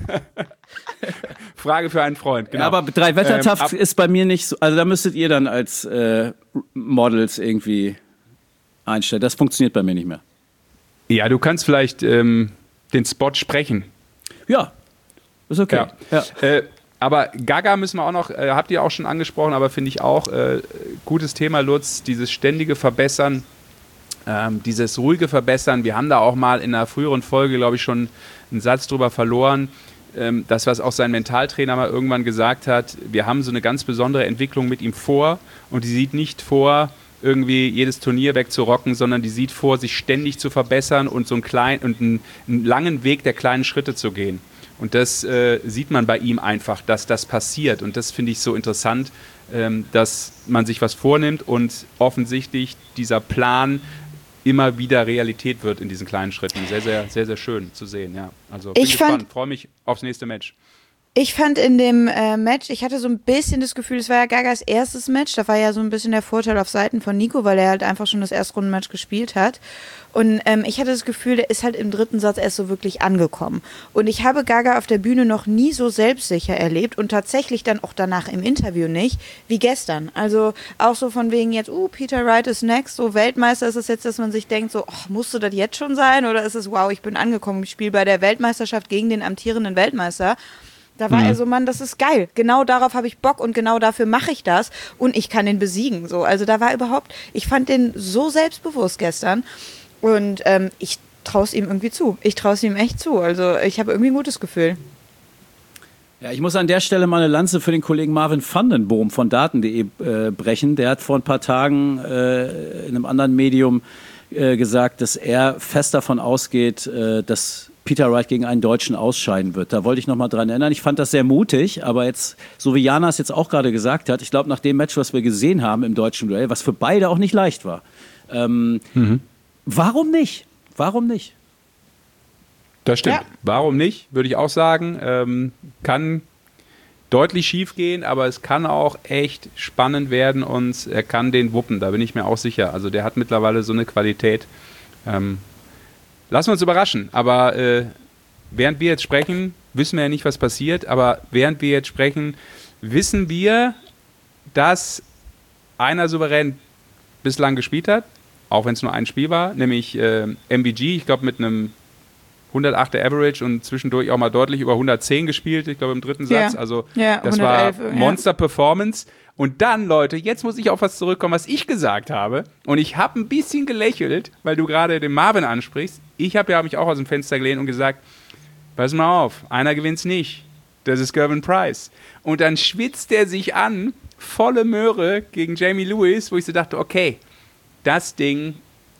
Speaker 3: Frage für einen Freund, genau.
Speaker 4: Ja, aber 3 Wettertaft ist bei mir nicht so, also da müsstet ihr dann als Models irgendwie einstellen. Das funktioniert bei mir nicht mehr.
Speaker 3: Ja, du kannst vielleicht den Spot sprechen.
Speaker 4: Ja, ist okay.
Speaker 3: Ja. Aber Gaga müssen wir auch noch, habt ihr auch schon angesprochen, aber finde ich auch, gutes Thema, Lutz, dieses ständige Verbessern, dieses ruhige Verbessern. Wir haben da auch mal in einer früheren Folge, glaube ich, schon einen Satz drüber verloren. das, was auch sein Mentaltrainer mal irgendwann gesagt hat, wir haben so eine ganz besondere Entwicklung mit ihm vor und die sieht nicht vor, irgendwie jedes Turnier wegzurocken, sondern die sieht vor, sich ständig zu verbessern und so einen langen Weg der kleinen Schritte zu gehen. Und das sieht man bei ihm einfach, dass das passiert. Und das finde ich so interessant, dass man sich was vornimmt und offensichtlich dieser Plan immer wieder Realität wird in diesen kleinen Schritten. Sehr, sehr, sehr, sehr schön zu sehen. Ja. Also bin gespannt, freue mich aufs nächste Match.
Speaker 5: Ich fand in dem Match, ich hatte so ein bisschen das Gefühl, es war ja Gagas erstes Match, da war ja so ein bisschen der Vorteil auf Seiten von Nico, weil er halt einfach schon das Erstrundenmatch gespielt hat. Und ich hatte das Gefühl, der ist halt im dritten Satz erst so wirklich angekommen. Und ich habe Gaga auf der Bühne noch nie so selbstsicher erlebt und tatsächlich dann auch danach im Interview nicht, wie gestern. Also auch so von wegen jetzt, Peter Wright ist next, so Weltmeister ist es jetzt, dass man sich denkt, so, musste das jetzt schon sein? Oder ist es, wow, ich bin angekommen, ich spiele bei der Weltmeisterschaft gegen den amtierenden Weltmeister. Da war er so, Mann, das ist geil. Genau darauf habe ich Bock und genau dafür mache ich das und ich kann den besiegen. So, also da war überhaupt, ich fand den so selbstbewusst gestern und ich traue es ihm irgendwie zu. Ich traue es ihm echt zu. Also ich habe irgendwie ein gutes Gefühl.
Speaker 4: Ja, ich muss an der Stelle mal eine Lanze für den Kollegen Marvin Vandenboom von Daten.de brechen. Der hat vor ein paar Tagen in einem anderen Medium gesagt, dass er fest davon ausgeht, dass Peter Wright gegen einen Deutschen ausscheiden wird. Da wollte ich noch mal dran erinnern. Ich fand das sehr mutig, aber jetzt, so wie Jana es jetzt auch gerade gesagt hat, ich glaube, nach dem Match, was wir gesehen haben im deutschen Duell, was für beide auch nicht leicht war, warum nicht? Warum nicht?
Speaker 3: Das stimmt.
Speaker 5: Ja.
Speaker 3: Warum nicht, würde ich auch sagen. Kann deutlich schief gehen, aber es kann auch echt spannend werden und er kann den wuppen, da bin ich mir auch sicher. Also der hat mittlerweile so eine Qualität. Lassen wir uns überraschen, aber während wir jetzt sprechen, wissen wir ja nicht, was passiert, aber während wir jetzt sprechen, wissen wir, dass einer souverän bislang gespielt hat, auch wenn es nur ein Spiel war, nämlich MVG, ich glaube mit einem 108er Average und zwischendurch auch mal deutlich über 110 gespielt, ich glaube im dritten Satz, also das 111, war Monster-Performance. Und dann, Leute, jetzt muss ich auf was zurückkommen, was ich gesagt habe. Und ich habe ein bisschen gelächelt, weil du gerade den Marvin ansprichst. Ich habe mich auch aus dem Fenster gelehnt und gesagt, pass mal auf, einer gewinnt's nicht. Das ist Gervin Price. Und dann schwitzt er sich an, volle Möhre gegen Jamie Lewis, wo ich so dachte, okay, das Ding,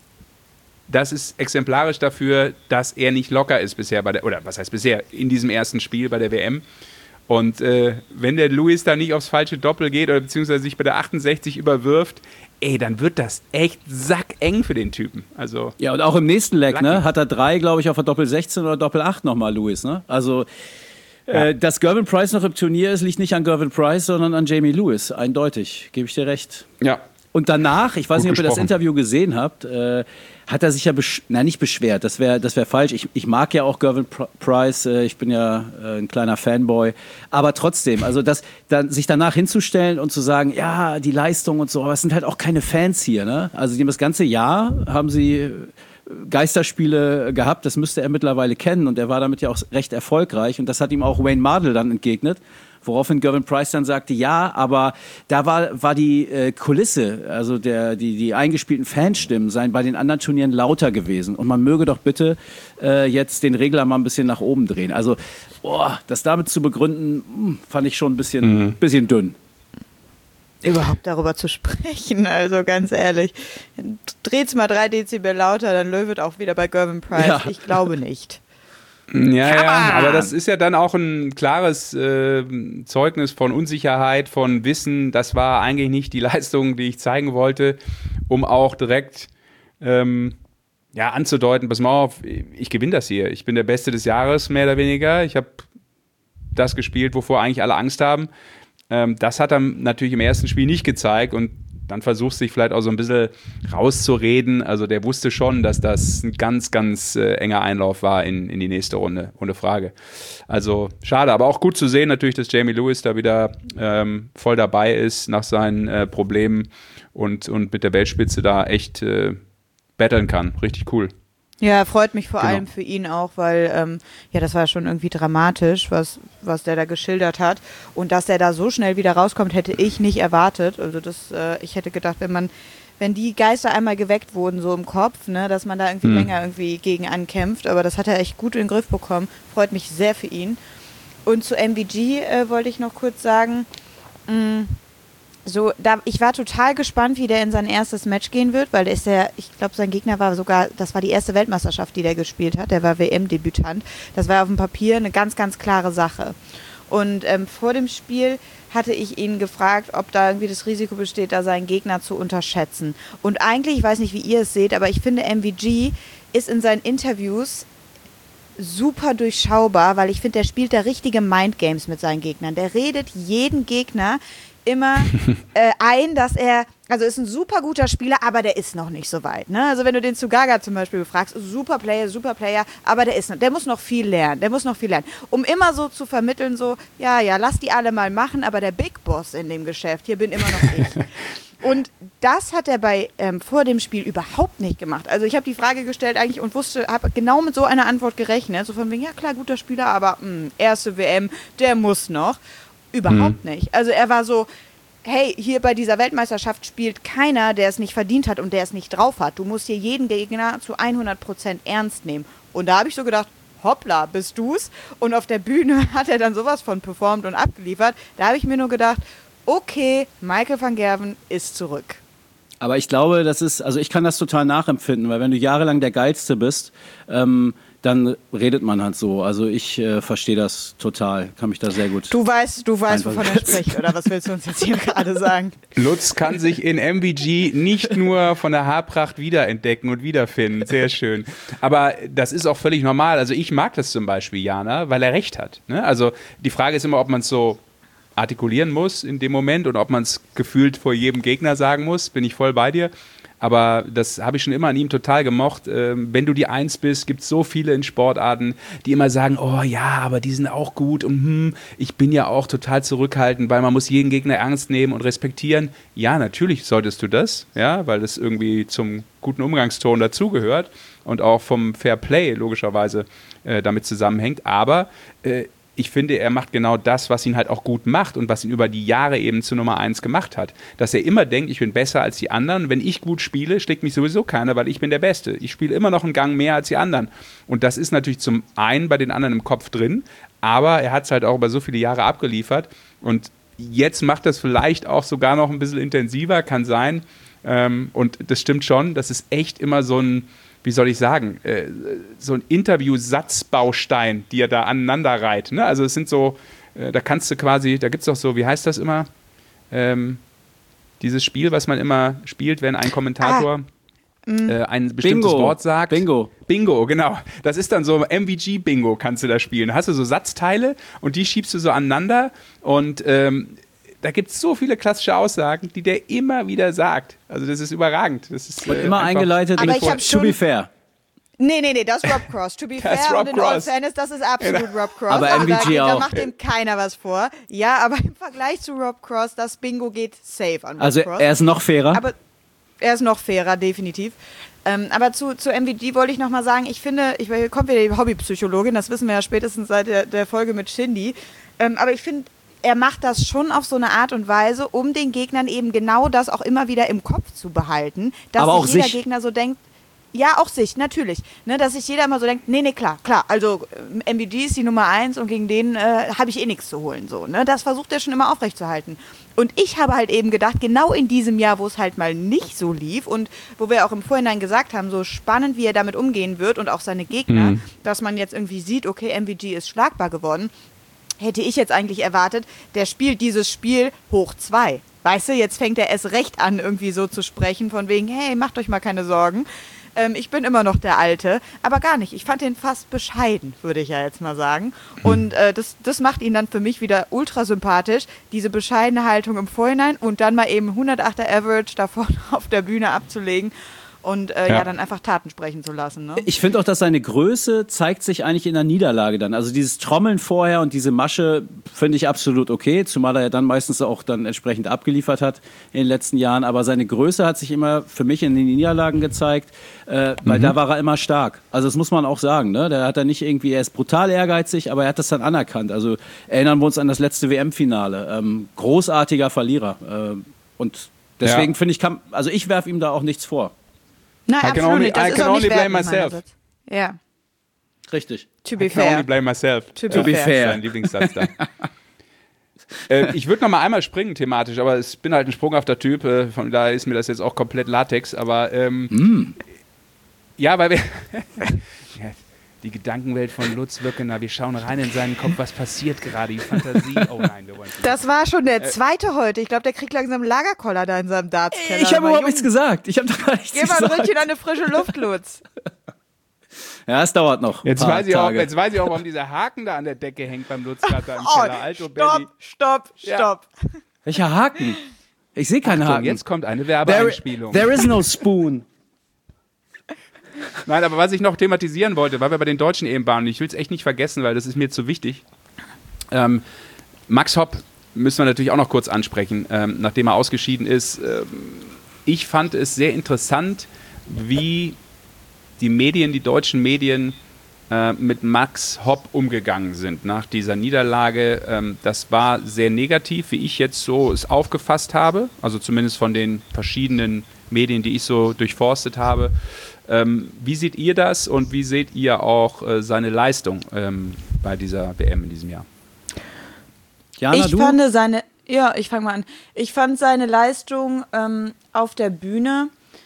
Speaker 3: das ist exemplarisch dafür, dass er nicht locker ist bisher oder was heißt bisher, in diesem ersten Spiel bei der WM. Und wenn der Lewis da nicht aufs falsche Doppel geht oder beziehungsweise sich bei der 68 überwirft, dann wird das echt sackeng für den Typen. Also,
Speaker 4: ja, und auch im nächsten Leg, ne, hat er 3, glaube ich, auf der Doppel 16 oder Doppel 8 nochmal, Lewis. Ne? Also, dass Gervin Price noch im Turnier ist, liegt nicht an Gervin Price, sondern an Jamie Lewis. Eindeutig, gebe ich dir recht.
Speaker 3: Ja.
Speaker 4: Und danach, ich weiß nicht, ob ihr das Interview gesehen habt, hat er sich ja nicht beschwert, das wär falsch. Ich mag ja auch Gervin Price, ich bin ja ein kleiner Fanboy, aber trotzdem, also sich danach hinzustellen und zu sagen, ja, die Leistung und so, aber es sind halt auch keine Fans hier, ne? Also die haben das ganze Jahr, haben sie Geisterspiele gehabt, das müsste er mittlerweile kennen und er war damit ja auch recht erfolgreich und das hat ihm auch Wayne Mardle dann entgegnet. Woraufhin Gervin Price dann sagte, ja, aber da war die Kulisse, also die eingespielten Fanstimmen seien bei den anderen Turnieren lauter gewesen. Und man möge doch bitte jetzt den Regler mal ein bisschen nach oben drehen. Also, das damit zu begründen, fand ich schon ein bisschen dünn.
Speaker 5: Überhaupt darüber zu sprechen, also ganz ehrlich. Dreht's mal 3 Dezibel lauter, dann löwet auch wieder bei Gervin Price. Ja. Ich glaube nicht.
Speaker 3: Ja, aber das ist ja dann auch ein klares Zeugnis von Unsicherheit, von Wissen, das war eigentlich nicht die Leistung, die ich zeigen wollte, um auch direkt anzudeuten, pass mal auf, ich gewinne das hier, ich bin der Beste des Jahres, mehr oder weniger, ich habe das gespielt, wovor eigentlich alle Angst haben. Das hat er natürlich im ersten Spiel nicht gezeigt und dann versuchst du dich vielleicht auch so ein bisschen rauszureden. Also der wusste schon, dass das ein ganz, ganz enger Einlauf war in die nächste Runde, ohne Frage. Also schade, aber auch gut zu sehen natürlich, dass Jamie Lewis da wieder voll dabei ist nach seinen Problemen und mit der Weltspitze da echt battlen kann. Richtig cool.
Speaker 5: Ja, freut mich vor allem für ihn auch, weil das war schon irgendwie dramatisch, was der da geschildert hat. Und dass der da so schnell wieder rauskommt, hätte ich nicht erwartet. Also ich hätte gedacht, wenn die Geister einmal geweckt wurden, so im Kopf, ne, dass man da irgendwie länger irgendwie gegen ankämpft. Aber das hat er echt gut in den Griff bekommen. Freut mich sehr für ihn. Und zu MVG wollte ich noch kurz sagen, ich war total gespannt, wie der in sein erstes Match gehen wird, weil ich glaube, sein Gegner war sogar, das war die erste Weltmeisterschaft, die der gespielt hat, der war WM-Debütant. Das war auf dem Papier eine ganz, ganz klare Sache. Und vor dem Spiel hatte ich ihn gefragt, ob da irgendwie das Risiko besteht, da seinen Gegner zu unterschätzen. Und eigentlich, ich weiß nicht, wie ihr es seht, aber ich finde, MVG ist in seinen Interviews super durchschaubar, weil ich finde, der spielt da richtige Mindgames mit seinen Gegnern. Der redet jeden Gegner immer dass also ist ein super guter Spieler, aber der ist noch nicht so weit. Ne? Also wenn du den Tsugaga zum Beispiel befragst, super Player, aber der muss noch viel lernen, um immer so zu vermitteln, so, ja, lass die alle mal machen, aber der Big Boss in dem Geschäft, hier bin immer noch ich. Und das hat er vor dem Spiel überhaupt nicht gemacht. Also ich habe die Frage gestellt eigentlich und habe genau mit so einer Antwort gerechnet, so von wegen, ja klar, guter Spieler, aber erste WM, der muss noch. Überhaupt nicht. Also er war so, hey, hier bei dieser Weltmeisterschaft spielt keiner, der es nicht verdient hat und der es nicht drauf hat. Du musst hier jeden Gegner zu 100% ernst nehmen. Und da habe ich so gedacht, hoppla, bist du's? Und auf der Bühne hat er dann sowas von performt und abgeliefert. Da habe ich mir nur gedacht, okay, Michael van Gerwen ist zurück.
Speaker 4: Aber ich glaube, ich kann das total nachempfinden, weil wenn du jahrelang der Geilste bist, dann redet man halt so. Also ich verstehe das total, kann mich da sehr gut...
Speaker 5: Du weißt, wovon er spricht, oder was willst du uns jetzt hier gerade sagen?
Speaker 3: Lutz kann sich in MVG nicht nur von der Haarpracht wiederentdecken und wiederfinden. Sehr schön. Aber das ist auch völlig normal. Also ich mag das zum Beispiel, Jana, weil er recht hat. Ne? Also die Frage ist immer, ob man es so artikulieren muss in dem Moment und ob man es gefühlt vor jedem Gegner sagen muss. Bin ich voll bei dir. Aber das habe ich schon immer an ihm total gemocht. Wenn du die Eins bist, gibt es so viele in Sportarten, die immer sagen, oh ja, aber die sind auch gut und ich bin ja auch total zurückhaltend, weil man muss jeden Gegner ernst nehmen und respektieren. Ja, natürlich solltest du das, ja, weil das irgendwie zum guten Umgangston dazugehört und auch vom Fair Play logischerweise damit zusammenhängt. Aber ich finde, er macht genau das, was ihn halt auch gut macht und was ihn über die Jahre eben zu Nummer 1 gemacht hat. Dass er immer denkt, ich bin besser als die anderen. Wenn ich gut spiele, schlägt mich sowieso keiner, weil ich bin der Beste. Ich spiele immer noch einen Gang mehr als die anderen. Und das ist natürlich zum einen bei den anderen im Kopf drin, aber er hat es halt auch über so viele Jahre abgeliefert. Und jetzt macht das vielleicht auch sogar noch ein bisschen intensiver, kann sein. Und das stimmt schon, das ist echt immer so ein, wie soll ich sagen, so ein Interview-Satzbaustein, die er da aneinander reiht. Ne? Also es sind so, da kannst du quasi, da gibt es doch so, wie heißt das immer? Dieses Spiel, was man immer spielt, wenn ein Kommentator ein bestimmtes Wort sagt. Bingo, genau. Das ist dann so MVG-Bingo kannst du da spielen. Da hast du so Satzteile und die schiebst du so aneinander und da gibt es so viele klassische Aussagen, die der immer wieder sagt. Also das ist überragend. Das ist
Speaker 4: und immer eingeleitet mit to be fair.
Speaker 5: Nee, das ist Rob Cross. To be fair und in all fairness, das ist absolut Rob Cross.
Speaker 4: Aber MVG
Speaker 5: da
Speaker 4: auch.
Speaker 5: macht dem keiner was vor. Ja, aber im Vergleich zu Rob Cross, das Bingo geht safe an Rob Cross.
Speaker 4: Also er ist noch fairer?
Speaker 5: Aber er ist noch fairer, definitiv. Aber zu MVG wollte ich nochmal sagen, ich finde, kommt wieder die Hobbypsychologin, das wissen wir ja spätestens seit der Folge mit Shindy. Aber ich finde, er macht das schon auf so eine Art und Weise, um den Gegnern eben genau das auch immer wieder im Kopf zu behalten, dass
Speaker 4: aber
Speaker 5: sich jeder Gegner so denkt, ja, auch sich, natürlich, ne, dass sich jeder immer so denkt, nee, klar, also MVG ist die Nummer 1 und gegen den habe ich eh nichts zu holen, so, ne, das versucht er schon immer aufrechtzuerhalten. Und ich habe halt eben gedacht, genau in diesem Jahr, wo es halt mal nicht so lief und wo wir auch im Vorhinein gesagt haben, so spannend, wie er damit umgehen wird und auch seine Gegner, dass man jetzt irgendwie sieht, okay, MVG ist schlagbar geworden, hätte ich jetzt eigentlich erwartet, der spielt dieses Spiel hoch 2. Weißt du, jetzt fängt er erst recht an, irgendwie so zu sprechen, von wegen, hey, macht euch mal keine Sorgen. Ich bin immer noch der Alte, aber gar nicht. Ich fand ihn fast bescheiden, würde ich ja jetzt mal sagen. Und das macht ihn dann für mich wieder ultra sympathisch, diese bescheidene Haltung im Vorhinein und dann mal eben 108er Average da vorne auf der Bühne abzulegen. Und dann einfach Taten sprechen zu lassen. Ne?
Speaker 4: Ich finde auch, dass seine Größe zeigt sich eigentlich in der Niederlage dann. Also dieses Trommeln vorher und diese Masche finde ich absolut okay, zumal er ja dann meistens auch dann entsprechend abgeliefert hat in den letzten Jahren. Aber seine Größe hat sich immer für mich in den Niederlagen gezeigt, weil da war er immer stark. Also das muss man auch sagen. Ne? Da hat er nicht irgendwie, er ist brutal ehrgeizig, aber er hat das dann anerkannt. Also erinnern wir uns an das letzte WM-Finale. Großartiger Verlierer. Und deswegen finde ich, ich werfe ihm da auch nichts vor.
Speaker 5: Nein, absolut nicht. Das
Speaker 3: I
Speaker 5: ist
Speaker 3: can
Speaker 5: auch
Speaker 3: only
Speaker 5: nicht
Speaker 3: blame
Speaker 5: wertend,
Speaker 3: myself.
Speaker 5: Ja.
Speaker 4: Richtig.
Speaker 5: To be
Speaker 3: I can only
Speaker 5: fair.
Speaker 3: blame myself.
Speaker 5: To be fair.
Speaker 3: Sein Lieblingssatz da. Ich würde noch mal einmal springen thematisch, aber ich bin halt ein sprunghafter Typ, von daher ist mir das jetzt auch komplett Latex, aber ja, weil wir ja, die Gedankenwelt von Lutz Wöckener, wir schauen rein in seinen Kopf, was passiert gerade, die Fantasie, oh nein, wir wollen nicht.
Speaker 5: Das war schon der zweite heute. Ich glaube, der kriegt langsam einen Lagerkoller da in seinem Dartskeller.
Speaker 4: Ich habe
Speaker 5: Aber
Speaker 4: überhaupt
Speaker 5: Junge,
Speaker 4: nichts gesagt. Ich habe doch gar nichts
Speaker 5: Geh mal ein
Speaker 4: gesagt.
Speaker 5: Ründchen an eine frische Luft, Lutz.
Speaker 4: Ja, es dauert noch.
Speaker 3: Jetzt
Speaker 4: ein paar
Speaker 3: weiß ich auch,
Speaker 4: Tage.
Speaker 3: warum dieser Haken da an der Decke hängt beim Lutz gerade da im Keller. Alto Belli.
Speaker 5: Stopp.
Speaker 3: Ja.
Speaker 4: Welcher Haken? Ich sehe keinen
Speaker 3: Achtung,
Speaker 4: Haken.
Speaker 3: jetzt kommt eine Werbeeinspielung.
Speaker 4: There is no spoon.
Speaker 3: Nein, aber was ich noch thematisieren wollte, weil wir bei den Deutschen eben waren, ich will es echt nicht vergessen, weil das ist mir zu wichtig. Max Hopp müssen wir natürlich auch noch kurz ansprechen, nachdem er ausgeschieden ist. Ich fand es sehr interessant, wie die deutschen Medien mit Max Hopp umgegangen sind nach dieser Niederlage. Das war sehr negativ, wie ich jetzt so es aufgefasst habe, also zumindest von den verschiedenen Medien, die ich so durchforstet habe. Wie seht ihr das und wie seht ihr auch seine Leistung bei dieser WM in diesem Jahr?
Speaker 4: Jana, du?
Speaker 5: Ich fange mal an. Ich fand seine Leistung auf der Bühne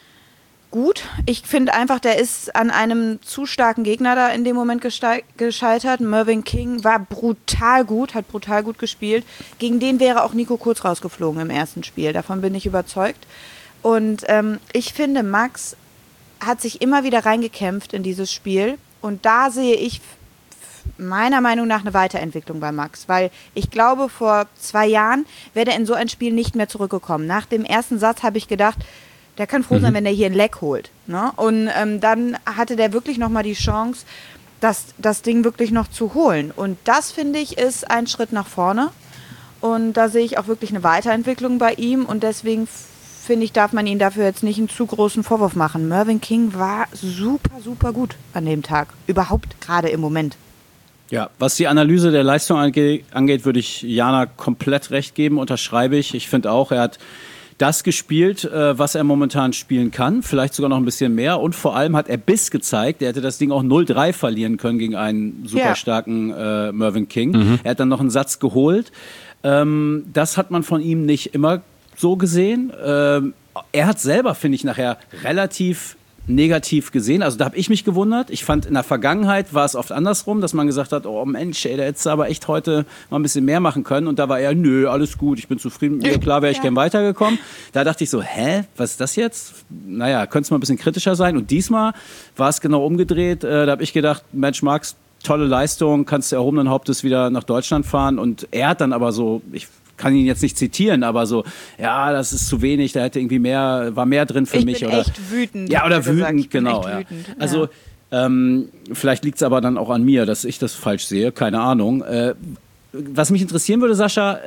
Speaker 5: gut. Ich finde einfach, der ist an einem zu starken Gegner da in dem Moment gescheitert. Mervyn King war brutal gut, hat brutal gut gespielt. Gegen den wäre auch Nico Kurz rausgeflogen im ersten Spiel. Davon bin ich überzeugt. Und ich finde, Max hat sich immer wieder reingekämpft in dieses Spiel. Und da sehe ich meiner Meinung nach eine Weiterentwicklung bei Max. Weil ich glaube, vor 2 Jahren wäre er in so ein Spiel nicht mehr zurückgekommen. Nach dem ersten Satz habe ich gedacht, der kann froh sein, wenn er hier ein Leck holt. Ne? Und dann hatte der wirklich nochmal die Chance, das Ding wirklich noch zu holen. Und das, finde ich, ist ein Schritt nach vorne. Und da sehe ich auch wirklich eine Weiterentwicklung bei ihm. Und deswegen finde ich, darf man ihn dafür jetzt nicht einen zu großen Vorwurf machen. Mervyn King war super, super gut an dem Tag. Überhaupt gerade im Moment.
Speaker 4: Ja, was die Analyse der Leistung angeht, würde ich Jana komplett recht geben, unterschreibe ich. Ich finde auch, er hat das gespielt, was er momentan spielen kann, vielleicht sogar noch ein bisschen mehr, und vor allem hat er Biss gezeigt. Er hätte das Ding auch 0-3 verlieren können gegen einen super starken Mervyn King. Er hat dann noch einen Satz geholt. Das hat man von ihm nicht immer so gesehen. Er hat selber, finde ich, nachher relativ negativ gesehen. Also da habe ich mich gewundert. Ich fand, in der Vergangenheit war es oft andersrum, dass man gesagt hat, oh Mensch, ey, der hätte aber echt heute mal ein bisschen mehr machen können. Und da war er, nö, alles gut, ich bin zufrieden mit mir, klar wäre ich gern weitergekommen. Da dachte ich so, was ist das jetzt? Naja, könnte es mal ein bisschen kritischer sein. Und diesmal war es genau umgedreht. Da habe ich gedacht, Mensch, Max, tolle Leistung, kannst du erhobenen Hauptes wieder nach Deutschland fahren. Und er hat dann aber so, ich kann ihn jetzt nicht zitieren, aber so, ja, das ist zu wenig, da hätte irgendwie war mehr drin für mich.
Speaker 5: Ich bin
Speaker 4: oder
Speaker 5: echt wütend.
Speaker 4: Ja, oder wütend,
Speaker 5: Ich bin
Speaker 4: genau.
Speaker 5: echt
Speaker 4: Ja.
Speaker 5: wütend,
Speaker 4: Also, vielleicht liegt es aber dann auch an mir, dass ich das falsch sehe, keine Ahnung. Was mich interessieren würde, Sascha,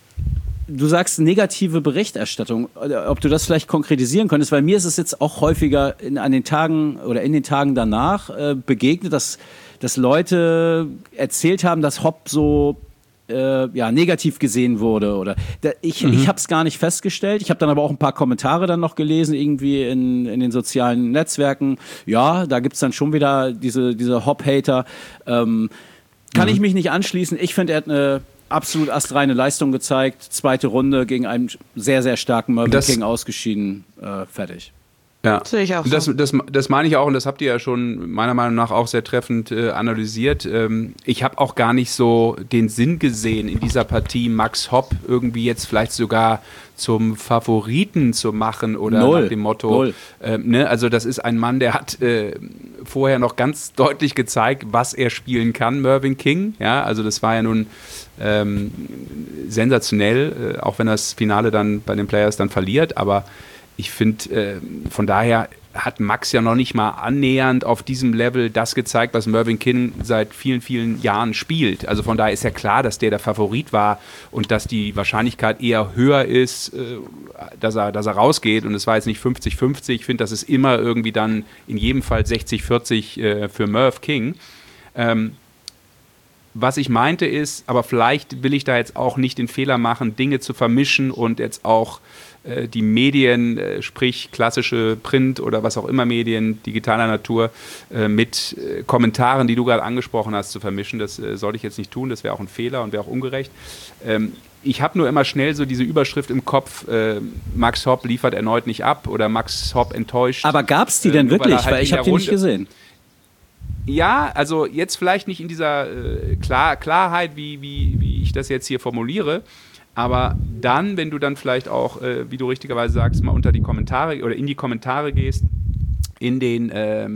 Speaker 4: du sagst negative Berichterstattung, ob du das vielleicht konkretisieren könntest, weil mir ist es jetzt auch häufiger in den Tagen danach begegnet, dass Leute erzählt haben, dass Hopp so negativ gesehen wurde. Oder ich habe es gar nicht festgestellt. Ich habe dann aber auch ein paar Kommentare dann noch gelesen, irgendwie in den sozialen Netzwerken. Ja, da gibt es dann schon wieder diese Hop-Hater. Kann ich mich nicht anschließen. Ich finde, er hat eine absolut astreine Leistung gezeigt. 2. Runde gegen einen sehr, sehr starken Mervyn King ausgeschieden. Fertig.
Speaker 3: Ja,
Speaker 5: sehe ich auch so.
Speaker 3: Das meine ich auch, und das habt ihr ja schon meiner Meinung nach auch sehr treffend analysiert. Ich habe auch gar nicht so den Sinn gesehen, in dieser Partie Max Hopp irgendwie jetzt vielleicht sogar zum Favoriten zu machen oder nach dem Motto. Also das ist ein Mann, der hat vorher noch ganz deutlich gezeigt, was er spielen kann, Mervyn King. Ja, also das war ja nun sensationell, auch wenn er das Finale dann bei den Players dann verliert, aber ich finde, von daher hat Max ja noch nicht mal annähernd auf diesem Level das gezeigt, was Mervyn King seit vielen, vielen Jahren spielt. Also von daher ist ja klar, dass der Favorit war und dass die Wahrscheinlichkeit eher höher ist, dass er rausgeht. Und es war jetzt nicht 50-50. Ich finde, das ist immer irgendwie dann in jedem Fall 60-40 für Merv King. Was ich meinte ist, aber vielleicht will ich da jetzt auch nicht den Fehler machen, Dinge zu vermischen und jetzt auch die Medien, sprich klassische Print oder was auch immer Medien, digitaler Natur, mit Kommentaren, die du gerade angesprochen hast, zu vermischen. Das sollte ich jetzt nicht tun, das wäre auch ein Fehler und wäre auch ungerecht. Ich habe nur immer schnell so diese Überschrift im Kopf, Max Hopp liefert erneut nicht ab oder Max Hopp enttäuscht.
Speaker 4: Aber gab es die denn wirklich? Weil ich habe die nicht gesehen.
Speaker 3: Ja, also jetzt vielleicht nicht in dieser Klarheit, wie ich das jetzt hier formuliere, aber dann, wenn du dann vielleicht auch, wie du richtigerweise sagst, mal unter die Kommentare oder in die Kommentare gehst, in den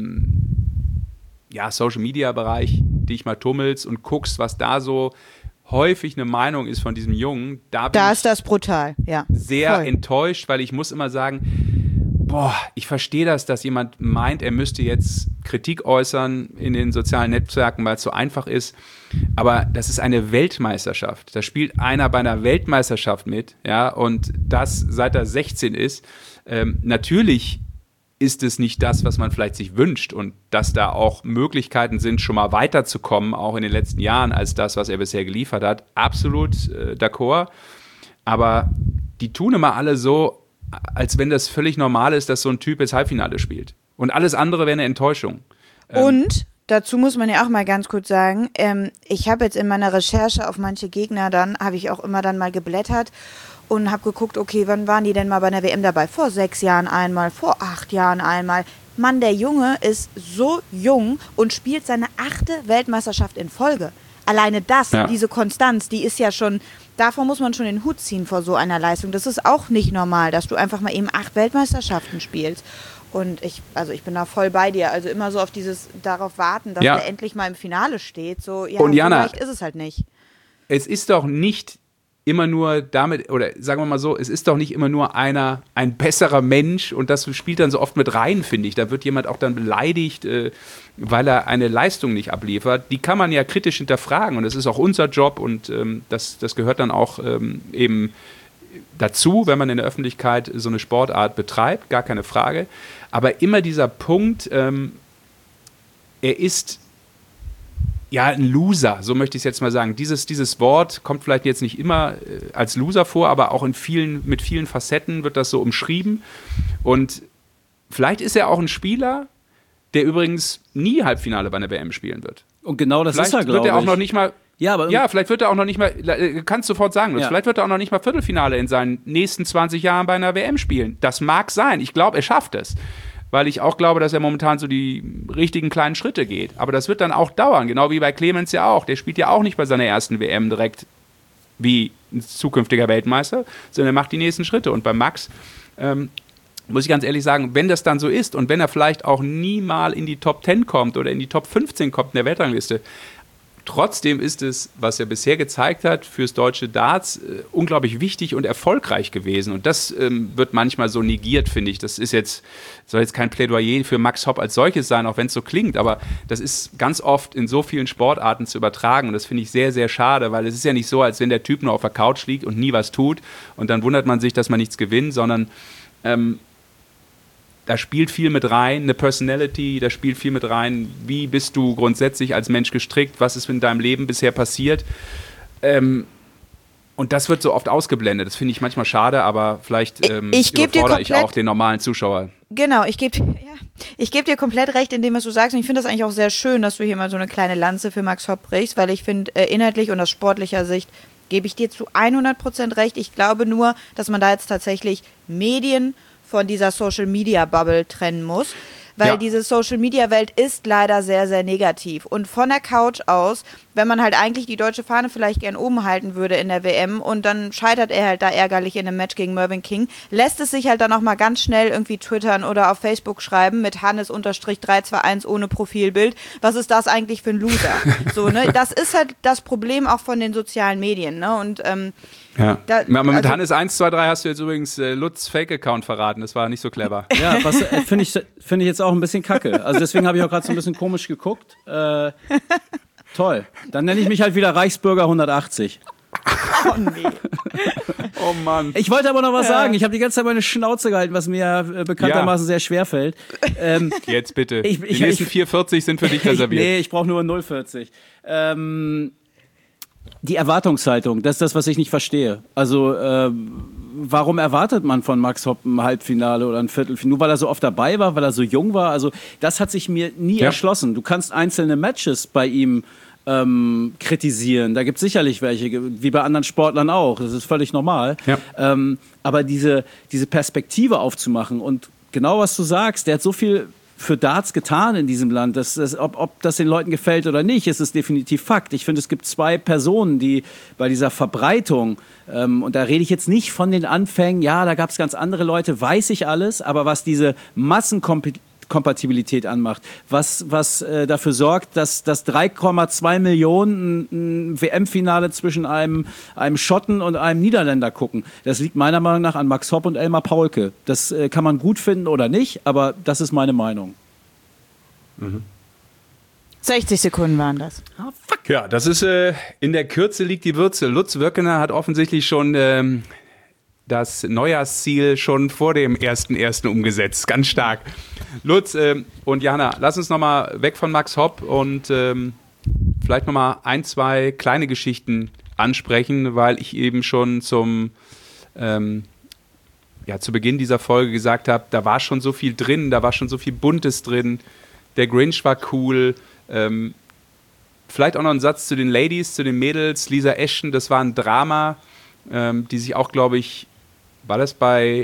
Speaker 3: Social-Media-Bereich dich mal tummelst und guckst, was da so häufig eine Meinung ist von diesem Jungen,
Speaker 5: da ist das brutal, ja.
Speaker 3: Sehr enttäuscht, weil ich muss immer sagen, ich verstehe das, dass jemand meint, er müsste jetzt Kritik äußern in den sozialen Netzwerken, weil es so einfach ist. Aber das ist eine Weltmeisterschaft. Da spielt einer bei einer Weltmeisterschaft mit, ja, und das seit er 16 ist. Natürlich ist es nicht das, was man vielleicht sich wünscht und dass da auch Möglichkeiten sind, schon mal weiterzukommen, auch in den letzten Jahren, als das, was er bisher geliefert hat. Absolut d'accord. Aber die tun immer alle so, als wenn das völlig normal ist, dass so ein Typ jetzt Halbfinale spielt. Und alles andere wäre eine Enttäuschung.
Speaker 5: Und dazu muss man ja auch mal ganz kurz sagen, ich habe jetzt in meiner Recherche auf manche Gegner habe ich auch immer dann mal geblättert und habe geguckt, okay, wann waren die denn mal bei einer WM dabei? Vor 6 Jahren einmal, vor 8 Jahren einmal. Mann, der Junge ist so jung und spielt seine 8. Weltmeisterschaft in Folge. Alleine das, diese Konstanz, die ist ja schon, davor muss man schon den Hut ziehen vor so einer Leistung. Das ist auch nicht normal, dass du einfach mal eben 8 Weltmeisterschaften spielst. Und ich bin da voll bei dir. Also immer so auf darauf warten, dass er endlich mal im Finale steht. So, ja,
Speaker 3: und Jana,
Speaker 5: so leicht ist es halt nicht.
Speaker 3: Es ist doch nicht immer nur damit, oder sagen wir mal so, es ist doch nicht immer nur ein besserer Mensch und das spielt dann so oft mit rein, finde ich. Da wird jemand auch dann beleidigt, weil er eine Leistung nicht abliefert. Die kann man ja kritisch hinterfragen und das ist auch unser Job und das gehört dann auch eben dazu, wenn man in der Öffentlichkeit so eine Sportart betreibt, gar keine Frage. Aber immer dieser Punkt, er ist ja ein Loser, so möchte ich es jetzt mal sagen. Dieses Wort kommt vielleicht jetzt nicht immer als Loser vor, aber auch mit vielen Facetten wird das so umschrieben. Und vielleicht ist er auch ein Spieler, der übrigens nie Halbfinale bei einer WM spielen wird.
Speaker 4: Und genau das
Speaker 3: vielleicht
Speaker 4: ist er, glaube ich.
Speaker 3: Wird er auch noch nicht mal.
Speaker 4: Ja,
Speaker 3: vielleicht wird er auch noch nicht mal, kannst du sofort sagen, vielleicht wird er auch noch nicht mal Viertelfinale in seinen nächsten 20 Jahren bei einer WM spielen. Das mag sein. Ich glaube, er schafft es. Weil ich auch glaube, dass er momentan so die richtigen kleinen Schritte geht. Aber das wird dann auch dauern, genau wie bei Clemens ja auch. Der spielt ja auch nicht bei seiner ersten WM direkt wie ein zukünftiger Weltmeister, sondern er macht die nächsten Schritte. Und bei Max muss ich ganz ehrlich sagen, wenn das dann so ist und wenn er vielleicht auch nie mal in die Top 10 kommt oder in die Top 15 kommt in der Weltrangliste, trotzdem ist es, was er bisher gezeigt hat, fürs deutsche Darts unglaublich wichtig und erfolgreich gewesen. Und das wird manchmal so negiert, finde ich. Das soll jetzt kein Plädoyer für Max Hopp als solches sein, auch wenn es so klingt. Aber das ist ganz oft in so vielen Sportarten zu übertragen. Und das finde ich sehr, sehr schade, weil es ist ja nicht so, als wenn der Typ nur auf der Couch liegt und nie was tut. Und dann wundert man sich, dass man nichts gewinnt, sondern da spielt viel mit rein, eine Personality, da spielt viel mit rein, wie bist du grundsätzlich als Mensch gestrickt, was ist in deinem Leben bisher passiert. Und das wird so oft ausgeblendet, das finde ich manchmal schade, aber vielleicht überfordere ich auch den normalen Zuschauer.
Speaker 5: Genau, ich gebe dir komplett recht in dem, was du sagst und ich finde das eigentlich auch sehr schön, dass du hier mal so eine kleine Lanze für Max Hopp brichst, weil ich finde, inhaltlich und aus sportlicher Sicht gebe ich dir zu 100% recht. Ich glaube nur, dass man da jetzt tatsächlich Medien von dieser Social-Media-Bubble trennen muss, weil diese Social-Media-Welt ist leider sehr, sehr negativ. Und von der Couch aus, wenn man halt eigentlich die deutsche Fahne vielleicht gern oben halten würde in der WM und dann scheitert er halt da ärgerlich in einem Match gegen Mervyn King, lässt es sich halt dann auch mal ganz schnell irgendwie twittern oder auf Facebook schreiben mit Hannes_321 ohne Profilbild. Was ist das eigentlich für ein Loser? So, ne? Das ist halt das Problem auch von den sozialen Medien, ne? Und
Speaker 3: mit Hannes 123 hast du jetzt übrigens Lutz Fake-Account verraten, das war nicht so clever.
Speaker 4: Ja, was finde ich jetzt auch ein bisschen kacke. Also deswegen habe ich auch gerade so ein bisschen komisch geguckt. Toll. Dann nenne ich mich halt wieder Reichsbürger 180.
Speaker 5: Oh nee.
Speaker 3: Oh Mann.
Speaker 4: Ich wollte aber noch was sagen. Ich habe die ganze Zeit meine Schnauze gehalten, was mir bekanntermaßen sehr schwer fällt.
Speaker 3: Jetzt bitte. Die nächsten 440 sind für dich reserviert.
Speaker 4: Nee, ich brauche nur 040. Die Erwartungshaltung, das ist das, was ich nicht verstehe. Also warum erwartet man von Max Hopp ein Halbfinale oder ein Viertelfinale? Nur weil er so oft dabei war, weil er so jung war? Also das hat sich mir nie erschlossen. Du kannst einzelne Matches bei ihm kritisieren. Da gibt es sicherlich welche, wie bei anderen Sportlern auch. Das ist völlig normal. Ja. Aber diese Perspektive aufzumachen und genau was du sagst, der hat so viel für Darts getan in diesem Land. Ob das den Leuten gefällt oder nicht, ist es definitiv Fakt. Ich finde, es gibt 2 Personen, die bei dieser Verbreitung, und da rede ich jetzt nicht von den Anfängen, ja, da gab es ganz andere Leute, weiß ich alles, aber was diese Massenkompatibilität anmacht, was dafür sorgt, dass 3,2 Millionen ein WM-Finale zwischen einem Schotten und einem Niederländer gucken. Das liegt meiner Meinung nach an Max Hopp und Elmar Paulke. Das kann man gut finden oder nicht, aber das ist meine Meinung.
Speaker 5: 60 Sekunden waren das.
Speaker 3: Oh, fuck. Ja, das ist, in der Kürze liegt die Würze. Lutz Wöckener hat offensichtlich schon das Neujahrsziel schon vor dem 1.1. umgesetzt. Ganz stark. Lutz und Jana, lass uns nochmal weg von Max Hopp und vielleicht nochmal 1, 2 kleine Geschichten ansprechen, weil ich eben schon zu Beginn dieser Folge gesagt habe, da war schon so viel drin, da war schon so viel Buntes drin. Der Grinch war cool. Vielleicht auch noch ein Satz zu den Ladies, zu den Mädels. Lisa Ashton, das war ein Drama, die sich auch, glaube ich, war das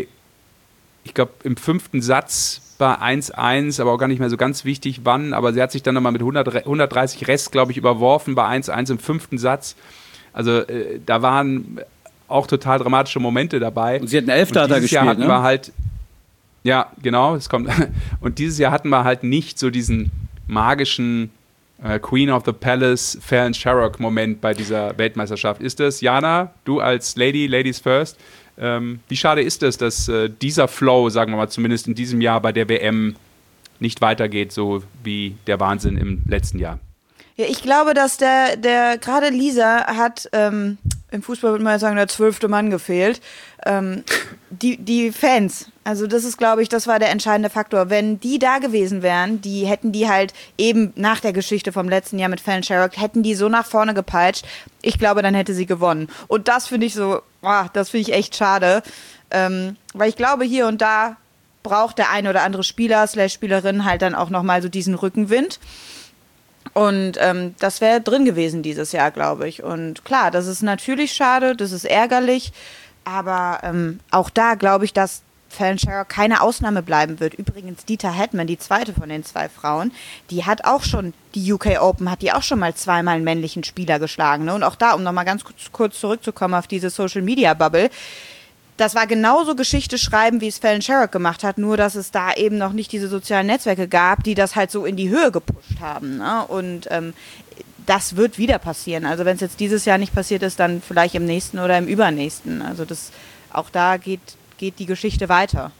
Speaker 3: im 5. Satz bei 1-1, aber auch gar nicht mehr so ganz wichtig, wann, aber sie hat sich dann nochmal mit 130 Rest, glaube ich, überworfen bei 1-1 im 5. Satz. Also da waren auch total dramatische Momente dabei.
Speaker 4: Und sie hat einen Elfter gespielt,
Speaker 3: Jahr hatten wir halt, ja, genau, es kommt. Und dieses Jahr hatten wir halt nicht so diesen magischen Queen of the Palace, Fallon Sherrock-Moment bei dieser Weltmeisterschaft. Ist das, Jana, du als Ladies first, wie schade ist es, dass dieser Flow, sagen wir mal, zumindest in diesem Jahr bei der WM nicht weitergeht, so wie der Wahnsinn im letzten Jahr?
Speaker 5: Ja, ich glaube, dass der gerade Lisa hat, im Fußball würde man sagen, der 12. Mann gefehlt. Die Fans, also das ist, glaube ich, das war der entscheidende Faktor. Wenn die da gewesen wären, hätten die halt eben nach der Geschichte vom letzten Jahr mit Fallon Sherrock, hätten die so nach vorne gepeitscht. Ich glaube, dann hätte sie gewonnen. Und das finde ich das finde ich echt schade. Weil ich glaube, hier und da braucht der eine oder andere Spieler / Spielerin halt dann auch nochmal so diesen Rückenwind. Und das wäre drin gewesen dieses Jahr, glaube ich. Und klar, das ist natürlich schade, das ist ärgerlich, aber auch da glaube ich, dass Fallon Sherrock keine Ausnahme bleiben wird. Übrigens, Dieter Hetman, die zweite von den 2 Frauen, die hat auch schon, die UK Open hat die auch schon mal 2-mal einen männlichen Spieler geschlagen. Ne? Und auch da, um nochmal ganz kurz zurückzukommen auf diese Social-Media-Bubble, das war genauso Geschichte schreiben, wie es Fallon Sherrock gemacht hat, nur dass es da eben noch nicht diese sozialen Netzwerke gab, die das halt so in die Höhe gepusht haben. Ne? Und das wird wieder passieren. Also wenn es jetzt dieses Jahr nicht passiert ist, dann vielleicht im nächsten oder im übernächsten. Also auch da geht die Geschichte weiter.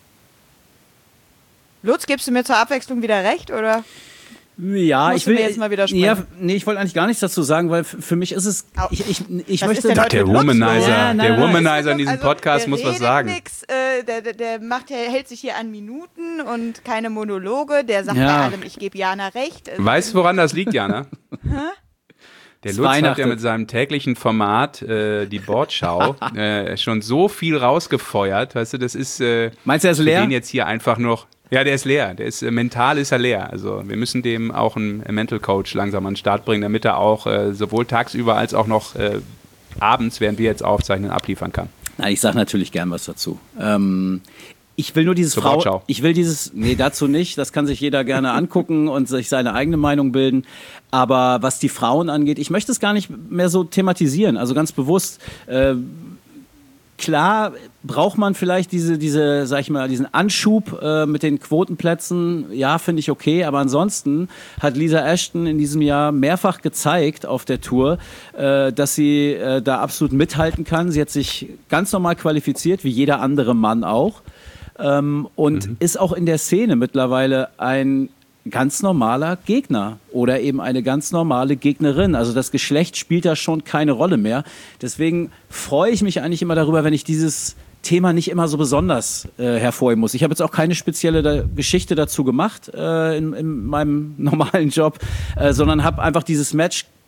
Speaker 5: Lutz, gibst du mir zur Abwechslung wieder recht, oder?
Speaker 4: Ja,
Speaker 5: ich will jetzt mal widersprechen.
Speaker 4: Ja, nee, ich wollte eigentlich gar nichts dazu sagen, weil für mich ist es. Ich möchte.
Speaker 3: Der Womanizer in diesem Podcast muss was sagen.
Speaker 5: Nix, hält sich hier an Minuten und keine Monologe. Der sagt bei allem, ich gebe Jana recht.
Speaker 3: Weißt du, woran das liegt, Jana? Der Lutz hat ja mit seinem täglichen Format, die Bordschau, schon so viel rausgefeuert. Weißt du, das ist.
Speaker 4: Meinst du, er ist leer?
Speaker 3: Den jetzt hier einfach noch. Ja, der ist leer. Mental ist er leer. Also wir müssen dem auch einen Mental Coach langsam an den Start bringen, damit er auch sowohl tagsüber als auch noch abends, während wir jetzt aufzeichnen, abliefern kann.
Speaker 4: Na, ich sage natürlich gern was dazu. Ich will nur dazu nicht, das kann sich jeder gerne angucken und sich seine eigene Meinung bilden, aber was die Frauen angeht, ich möchte es gar nicht mehr so thematisieren, also ganz bewusst, klar braucht man vielleicht sag ich mal, diesen Anschub mit den Quotenplätzen, ja, finde ich okay, aber ansonsten hat Lisa Ashton in diesem Jahr mehrfach gezeigt auf der Tour, dass sie da absolut mithalten kann. Sie hat sich ganz normal qualifiziert, wie jeder andere Mann auch, und ist auch in der Szene mittlerweile ein ganz normaler Gegner oder eben eine ganz normale Gegnerin. Also das Geschlecht spielt da schon keine Rolle mehr. Deswegen freue ich mich eigentlich immer darüber, wenn ich dieses Thema nicht immer so besonders hervorheben muss. Ich habe jetzt auch keine spezielle Geschichte dazu gemacht in meinem normalen Job, sondern habe einfach dieses Match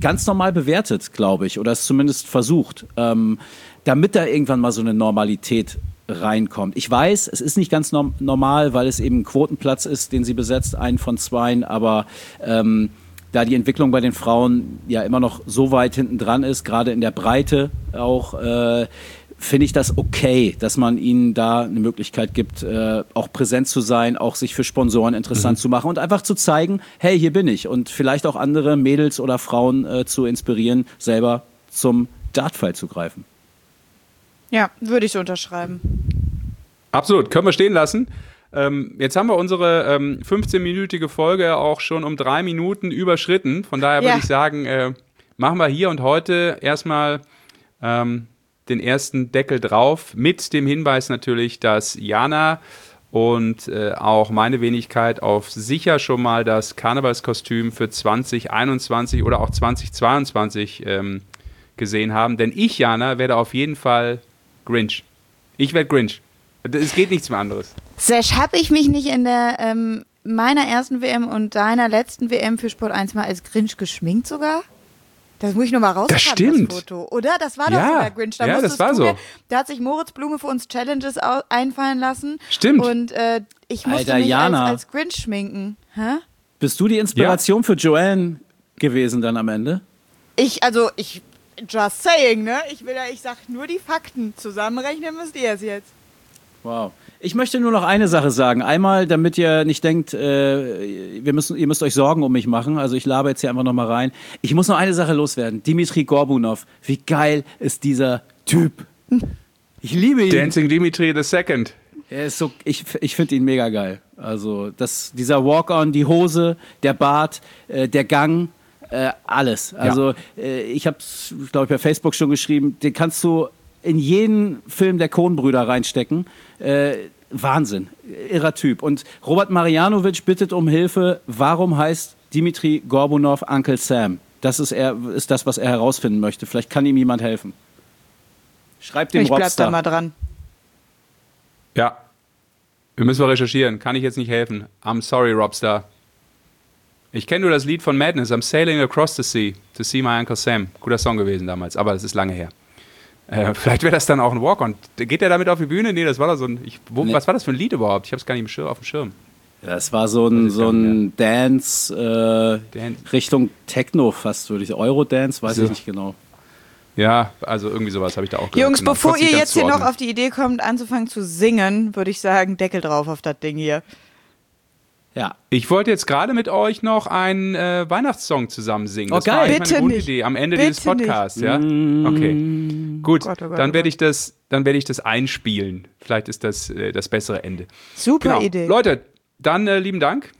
Speaker 4: ganz normal bewertet, glaube ich, oder es zumindest versucht, damit da irgendwann mal so eine Normalität reinkommt. Ich weiß, es ist nicht ganz normal, weil es eben ein Quotenplatz ist, den sie besetzt, einen von zweien, aber da die Entwicklung bei den Frauen ja immer noch so weit hinten dran ist, gerade in der Breite auch, finde ich das okay, dass man ihnen da eine Möglichkeit gibt, auch präsent zu sein, auch sich für Sponsoren interessant zu machen und einfach zu zeigen, hey, hier bin ich, und vielleicht auch andere Mädels oder Frauen zu inspirieren, selber zum Dartpfeil zu greifen.
Speaker 5: Ja, würde ich so unterschreiben.
Speaker 3: Absolut, können wir stehen lassen. Jetzt haben wir unsere 15-minütige Folge auch schon um 3 Minuten überschritten. Von daher würde ich sagen, machen wir hier und heute erstmal den ersten Deckel drauf. Mit dem Hinweis natürlich, dass Jana und auch meine Wenigkeit auf sicher schon mal das Karnevalskostüm für 2021 oder auch 2022 gesehen haben. Denn ich, Jana, werde auf jeden Fall Grinch. Ich werde Grinch. Es geht nichts mehr anderes.
Speaker 5: Sesh, habe ich mich nicht in der meiner ersten WM und deiner letzten WM für Sport 1 mal als Grinch geschminkt sogar? Das muss ich nochmal rauskramen,
Speaker 3: das stimmt.
Speaker 5: Foto. Oder? Das war doch sogar Grinch. Da
Speaker 3: das war so.
Speaker 5: Da hat sich Moritz Blume für uns Challenges einfallen lassen.
Speaker 3: Stimmt.
Speaker 5: Und ich musste
Speaker 4: Alter,
Speaker 5: mich
Speaker 4: Jana.
Speaker 5: als Grinch schminken. Hä?
Speaker 4: Bist du die Inspiration für Joanne gewesen dann am Ende?
Speaker 5: Just saying, ne? Ich sag nur die Fakten. Zusammenrechnen müsst ihr es jetzt.
Speaker 4: Wow. Ich möchte nur noch eine Sache sagen. Einmal, damit ihr nicht denkt, ihr müsst euch Sorgen um mich machen. Also ich laber jetzt hier einfach nochmal rein. Ich muss noch eine Sache loswerden. Dimitri Gorbunov. Wie geil ist dieser Typ? Ich liebe ihn.
Speaker 3: Dancing Dimitri II.
Speaker 4: Er ist so, ich finde ihn mega geil. Also dieser Walk-on, die Hose, der Bart, der Gang, alles. Also ich habe es, glaube ich, bei Facebook schon geschrieben, den kannst du in jeden Film der Coen-Brüder reinstecken. Wahnsinn. Irrer Typ. Und Robert Marjanovic bittet um Hilfe. Warum heißt Dimitri Gorbunov Uncle Sam? Das ist das, was er herausfinden möchte. Vielleicht kann ihm jemand helfen. Schreibt dem
Speaker 5: Ich bleib
Speaker 4: Robstar.
Speaker 5: da mal dran.
Speaker 3: Ja. Wir müssen mal recherchieren. Kann ich jetzt nicht helfen. I'm sorry, Robstar. Ich kenne nur das Lied von Madness. I'm sailing across the sea to see my Uncle Sam. Guter Song gewesen damals, aber das ist lange her. Vielleicht wäre das dann auch ein Walk-on. Geht der damit auf die Bühne? Nee, das war da so ein... Was war das für ein Lied überhaupt? Ich habe es gar nicht auf dem Schirm.
Speaker 4: Das war so ein Dance Richtung Techno fast, würde ich sagen. Eurodance, weiß ich nicht genau.
Speaker 3: Ja, also irgendwie sowas habe ich da auch gehört.
Speaker 5: Jungs,
Speaker 3: Genau.
Speaker 5: bevor ihr jetzt hier noch
Speaker 3: zuordnen.
Speaker 5: auf die Idee kommt, anzufangen zu singen, würde ich sagen, Deckel drauf auf das Ding hier.
Speaker 4: Ja.
Speaker 3: Ich wollte jetzt gerade mit euch noch einen Weihnachtssong zusammen singen. Das
Speaker 4: geil.
Speaker 3: war eigentlich
Speaker 5: Bitte
Speaker 3: meine
Speaker 5: nicht.
Speaker 3: Grundidee am Ende
Speaker 5: Bitte
Speaker 3: dieses Podcasts. Ja? Okay, gut.
Speaker 5: Gott, oh Gott,
Speaker 3: dann
Speaker 5: oh
Speaker 3: werde ich das einspielen. Vielleicht ist das das bessere Ende.
Speaker 5: Super
Speaker 3: Genau.
Speaker 5: Idee.
Speaker 3: Leute, dann lieben Dank,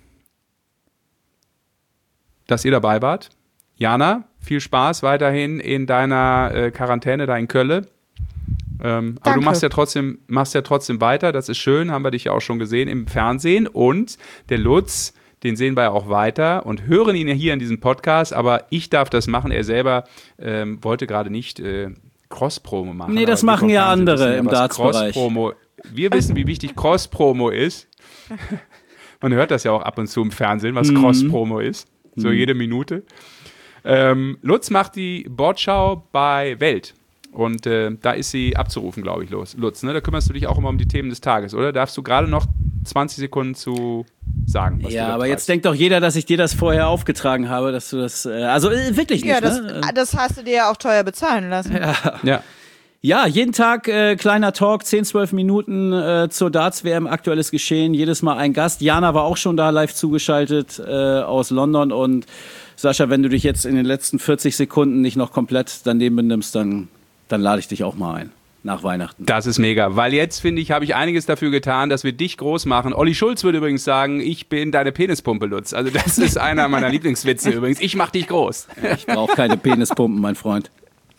Speaker 3: dass ihr dabei wart. Jana, viel Spaß weiterhin in deiner Quarantäne da in Köln. Aber du machst ja trotzdem weiter, das ist schön, haben wir dich ja auch schon gesehen im Fernsehen. Und der Lutz, den sehen wir ja auch weiter und hören ihn ja hier in diesem Podcast, aber ich darf das machen. Er selber wollte gerade nicht Cross-Promo machen.
Speaker 4: Nee, das
Speaker 3: aber
Speaker 4: machen
Speaker 3: wir
Speaker 4: ja
Speaker 3: vom Fernsehen
Speaker 4: andere
Speaker 3: wissen
Speaker 4: im
Speaker 3: was
Speaker 4: Darts-Bereich.
Speaker 3: Cross-Promo. Wir wissen, wie wichtig Cross-Promo ist. Man hört das ja auch ab und zu im Fernsehen, was Cross-Promo ist. So jede Minute. Lutz macht die Bordschau bei Welt. Und da ist sie abzurufen, glaube ich, Lutz. Ne? Da kümmerst du dich auch immer um die Themen des Tages, oder? Darfst du gerade noch 20 Sekunden zu sagen, was
Speaker 4: Ja,
Speaker 3: du da
Speaker 4: aber
Speaker 3: treibst?
Speaker 4: jetzt denkt doch jeder, dass ich dir das vorher aufgetragen habe, dass du das... wirklich nicht,
Speaker 5: Ja,
Speaker 4: ne?
Speaker 5: das hast du dir ja auch teuer bezahlen lassen.
Speaker 3: Ja.
Speaker 4: Ja, jeden Tag kleiner Talk, 10, 12 Minuten zur Darts-WM, aktuelles Geschehen, jedes Mal ein Gast. Jana war auch schon da live zugeschaltet aus London. Und Sascha, wenn du dich jetzt in den letzten 40 Sekunden nicht noch komplett daneben benimmst, dann lade ich dich auch mal ein, nach Weihnachten.
Speaker 3: Das ist mega, weil jetzt, finde ich, habe ich einiges dafür getan, dass wir dich groß machen. Olli Schulz würde übrigens sagen, ich bin deine Penispumpe, Lutz. Also das ist einer meiner Lieblingswitze übrigens. Ich mach dich groß.
Speaker 4: Ich brauche keine Penispumpen, mein Freund.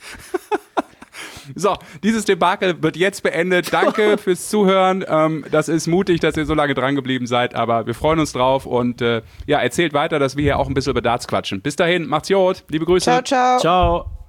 Speaker 3: So, dieses Debakel wird jetzt beendet. Danke fürs Zuhören. Das ist mutig, dass ihr so lange dran geblieben seid, aber wir freuen uns drauf und erzählt weiter, dass wir hier auch ein bisschen über Darts quatschen. Bis dahin, macht's gut. Liebe Grüße.
Speaker 5: Ciao, ciao.
Speaker 4: Ciao.